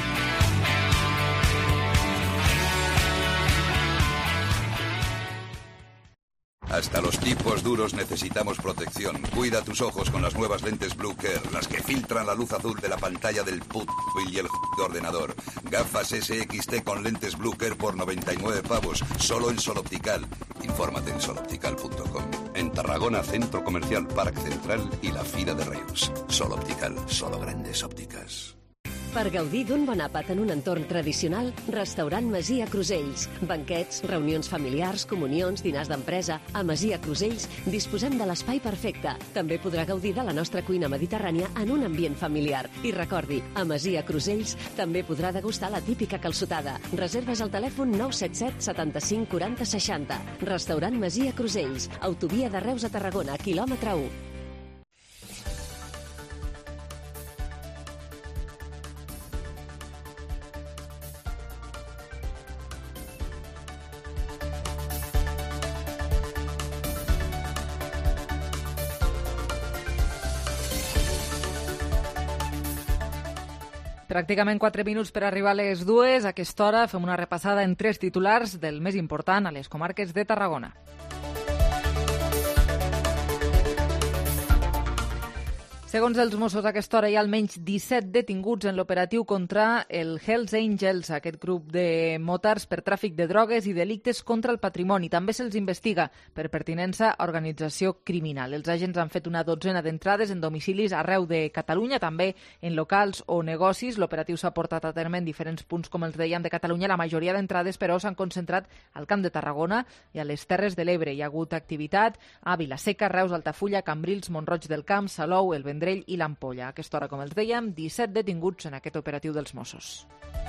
Hasta los tipos duros necesitamos protección. Cuida tus ojos con las nuevas lentes Blue Care, las que filtran la luz azul de la pantalla del puto y el ordenador. Gafas S X T con lentes Blue Care por noventa y nueve pavos, solo en Sol Optical. Infórmate en sol optical punto com. En Tarragona, Centro Comercial Parc Central y la Fira de Reus. Sol Optical, solo grandes ópticas. Per gaudir d'un bon àpat en un entorn tradicional, Restaurant Masia Crusells. Banquets, reunions familiars, comunions, dinars d'empresa. A Masia Crusells disposem de l'espai perfecte. També podrà gaudir de la nostra cuina mediterrània en un ambient familiar. I recordi, a Masia Crusells també podrà degustar la típica calçotada. Reserves al telèfon nou set set setanta-cinc quaranta seixanta. Restaurant Masia Crusells. Autovia de Reus a Tarragona, quilòmetre u. Pràcticament quatre minuts per arribar a les dues. A aquesta hora fem una repassada en tres titulars del més important a les comarques de Tarragona. Segons els Mossos, a aquesta hora hi ha almenys disset detinguts en l'operatiu contra el Hells Angels, aquest grup de motards per tràfic de drogues i delictes contra el patrimoni. També se'ls investiga per pertinença a organització criminal. Els agents han fet una dotzena d'entrades en domicilis arreu de Catalunya, també en locals o negocis. L'operatiu s'ha portat a terme en diferents punts, com els dèiem, de Catalunya. La majoria d'entrades, però, s'han concentrat al Camp de Tarragona i a les Terres de l'Ebre. Hi ha hagut activitat a Vila-seca, Reus, Altafulla, Cambrils, Mont-roig del Camp, Salou, el Vendrell i l'Ampolla. A aquesta hora, com els dèiem, disset detinguts en aquest operatiu dels Mossos.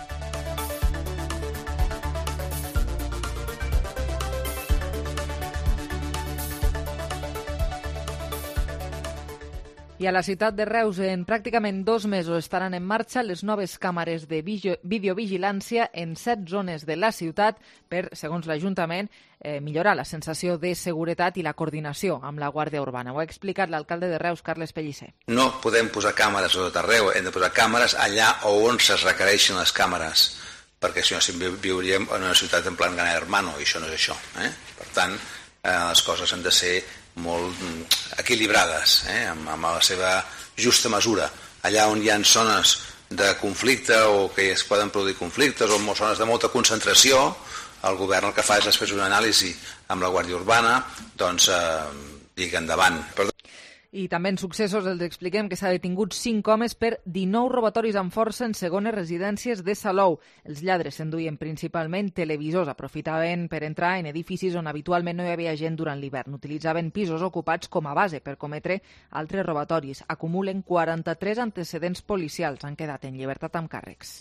I a la ciutat de Reus, en pràcticament dos mesos estaran en marxa les noves càmeres de videovigilància en set zones de la ciutat per, segons l'Ajuntament, eh, millorar la sensació de seguretat i la coordinació amb la Guàrdia Urbana. Ho ha explicat l'alcalde de Reus, Carles Pellicer. No podem posar càmeres a tot arreu, hem de posar càmeres allà on se requereixen les càmeres, perquè si no sempre viuríem en una ciutat en plan gran hermano, i això no és això. Eh? Per tant, eh, les coses han de ser molt equilibrades, eh? amb, amb la seva justa mesura. Allà on hi ha zones de conflicte o que es poden produir conflictes o zones de molta concentració, el govern el que fa és després una anàlisi amb la Guàrdia Urbana, doncs eh, digui endavant. Perdó. I també en successos els expliquem que s'ha detingut cinc homes per dinou robatoris amb força en segones residències de Salou. Els lladres s'enduien principalment televisors, aprofitaven per entrar en edificis on habitualment no hi havia gent durant l'hivern. Utilitzaven pisos ocupats com a base per cometre altres robatoris. Acumulen quaranta-tres antecedents policials. Han quedat en llibertat amb càrrecs.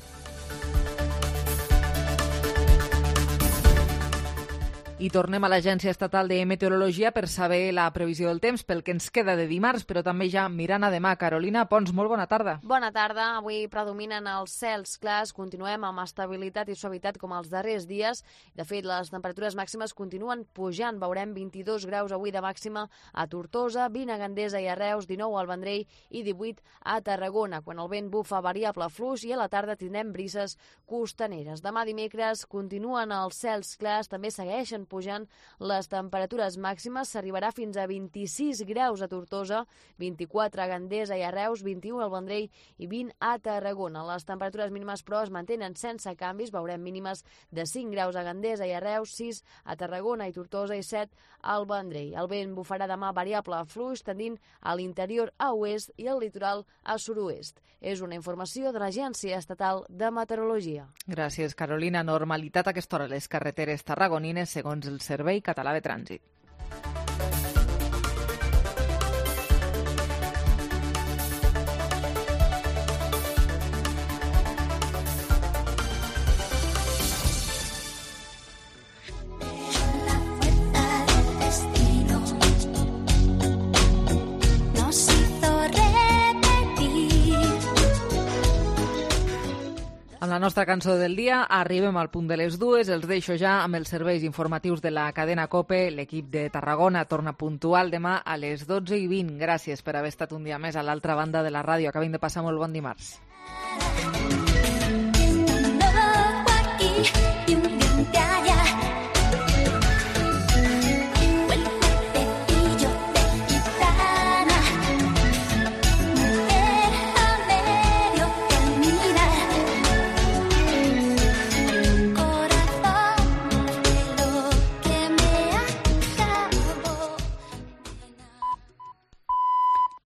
I tornem a l'Agència Estatal de Meteorologia per saber la previsió del temps pel que ens queda de dimarts, però també ja mirant a demà. Carolina Pons, molt bona tarda. Bona tarda. Avui predominen els cels clars. Continuem amb estabilitat i suavitat com els darrers dies. De fet, les temperatures màximes continuen pujant. Veurem vint-i-dos graus avui de màxima a Tortosa, vint a Gandesa i a Reus, dinou al Vendrell i divuit a Tarragona, quan el vent bufa variable fluix, i a la tarda tindrem brises costaneres. Demà dimecres continuen els cels clars, també segueixen pujant les temperatures màximes. S'arribarà fins a vint-i-sis graus a Tortosa, vint-i-quatre a Gandesa i a Reus, vint-i-u al Vendrell i vint a Tarragona. Les temperatures mínimes, però, es mantenen sense canvis. Veurem mínimes de cinc graus a Gandesa i a Reus, sis a Tarragona i Tortosa i set al Vendrell. El vent bufarà demà variable a fluix, tendint a l'interior a oest i al litoral a sud-oest. És una informació de l'Agència Estatal de Meteorologia. Gràcies, Carolina. Normalitat a aquesta hora a les carreteres tarragonines, segons el Servei Català de Trànsit. la nostra cançó del dia. Arribem al punt de les dues. Els deixo ja amb els serveis informatius de la cadena COPE. L'equip de Tarragona torna puntual demà a les dotze i vint. Gràcies per haver estat un dia més a l'altra banda de la ràdio. Acabem de passar molt bon dimarts.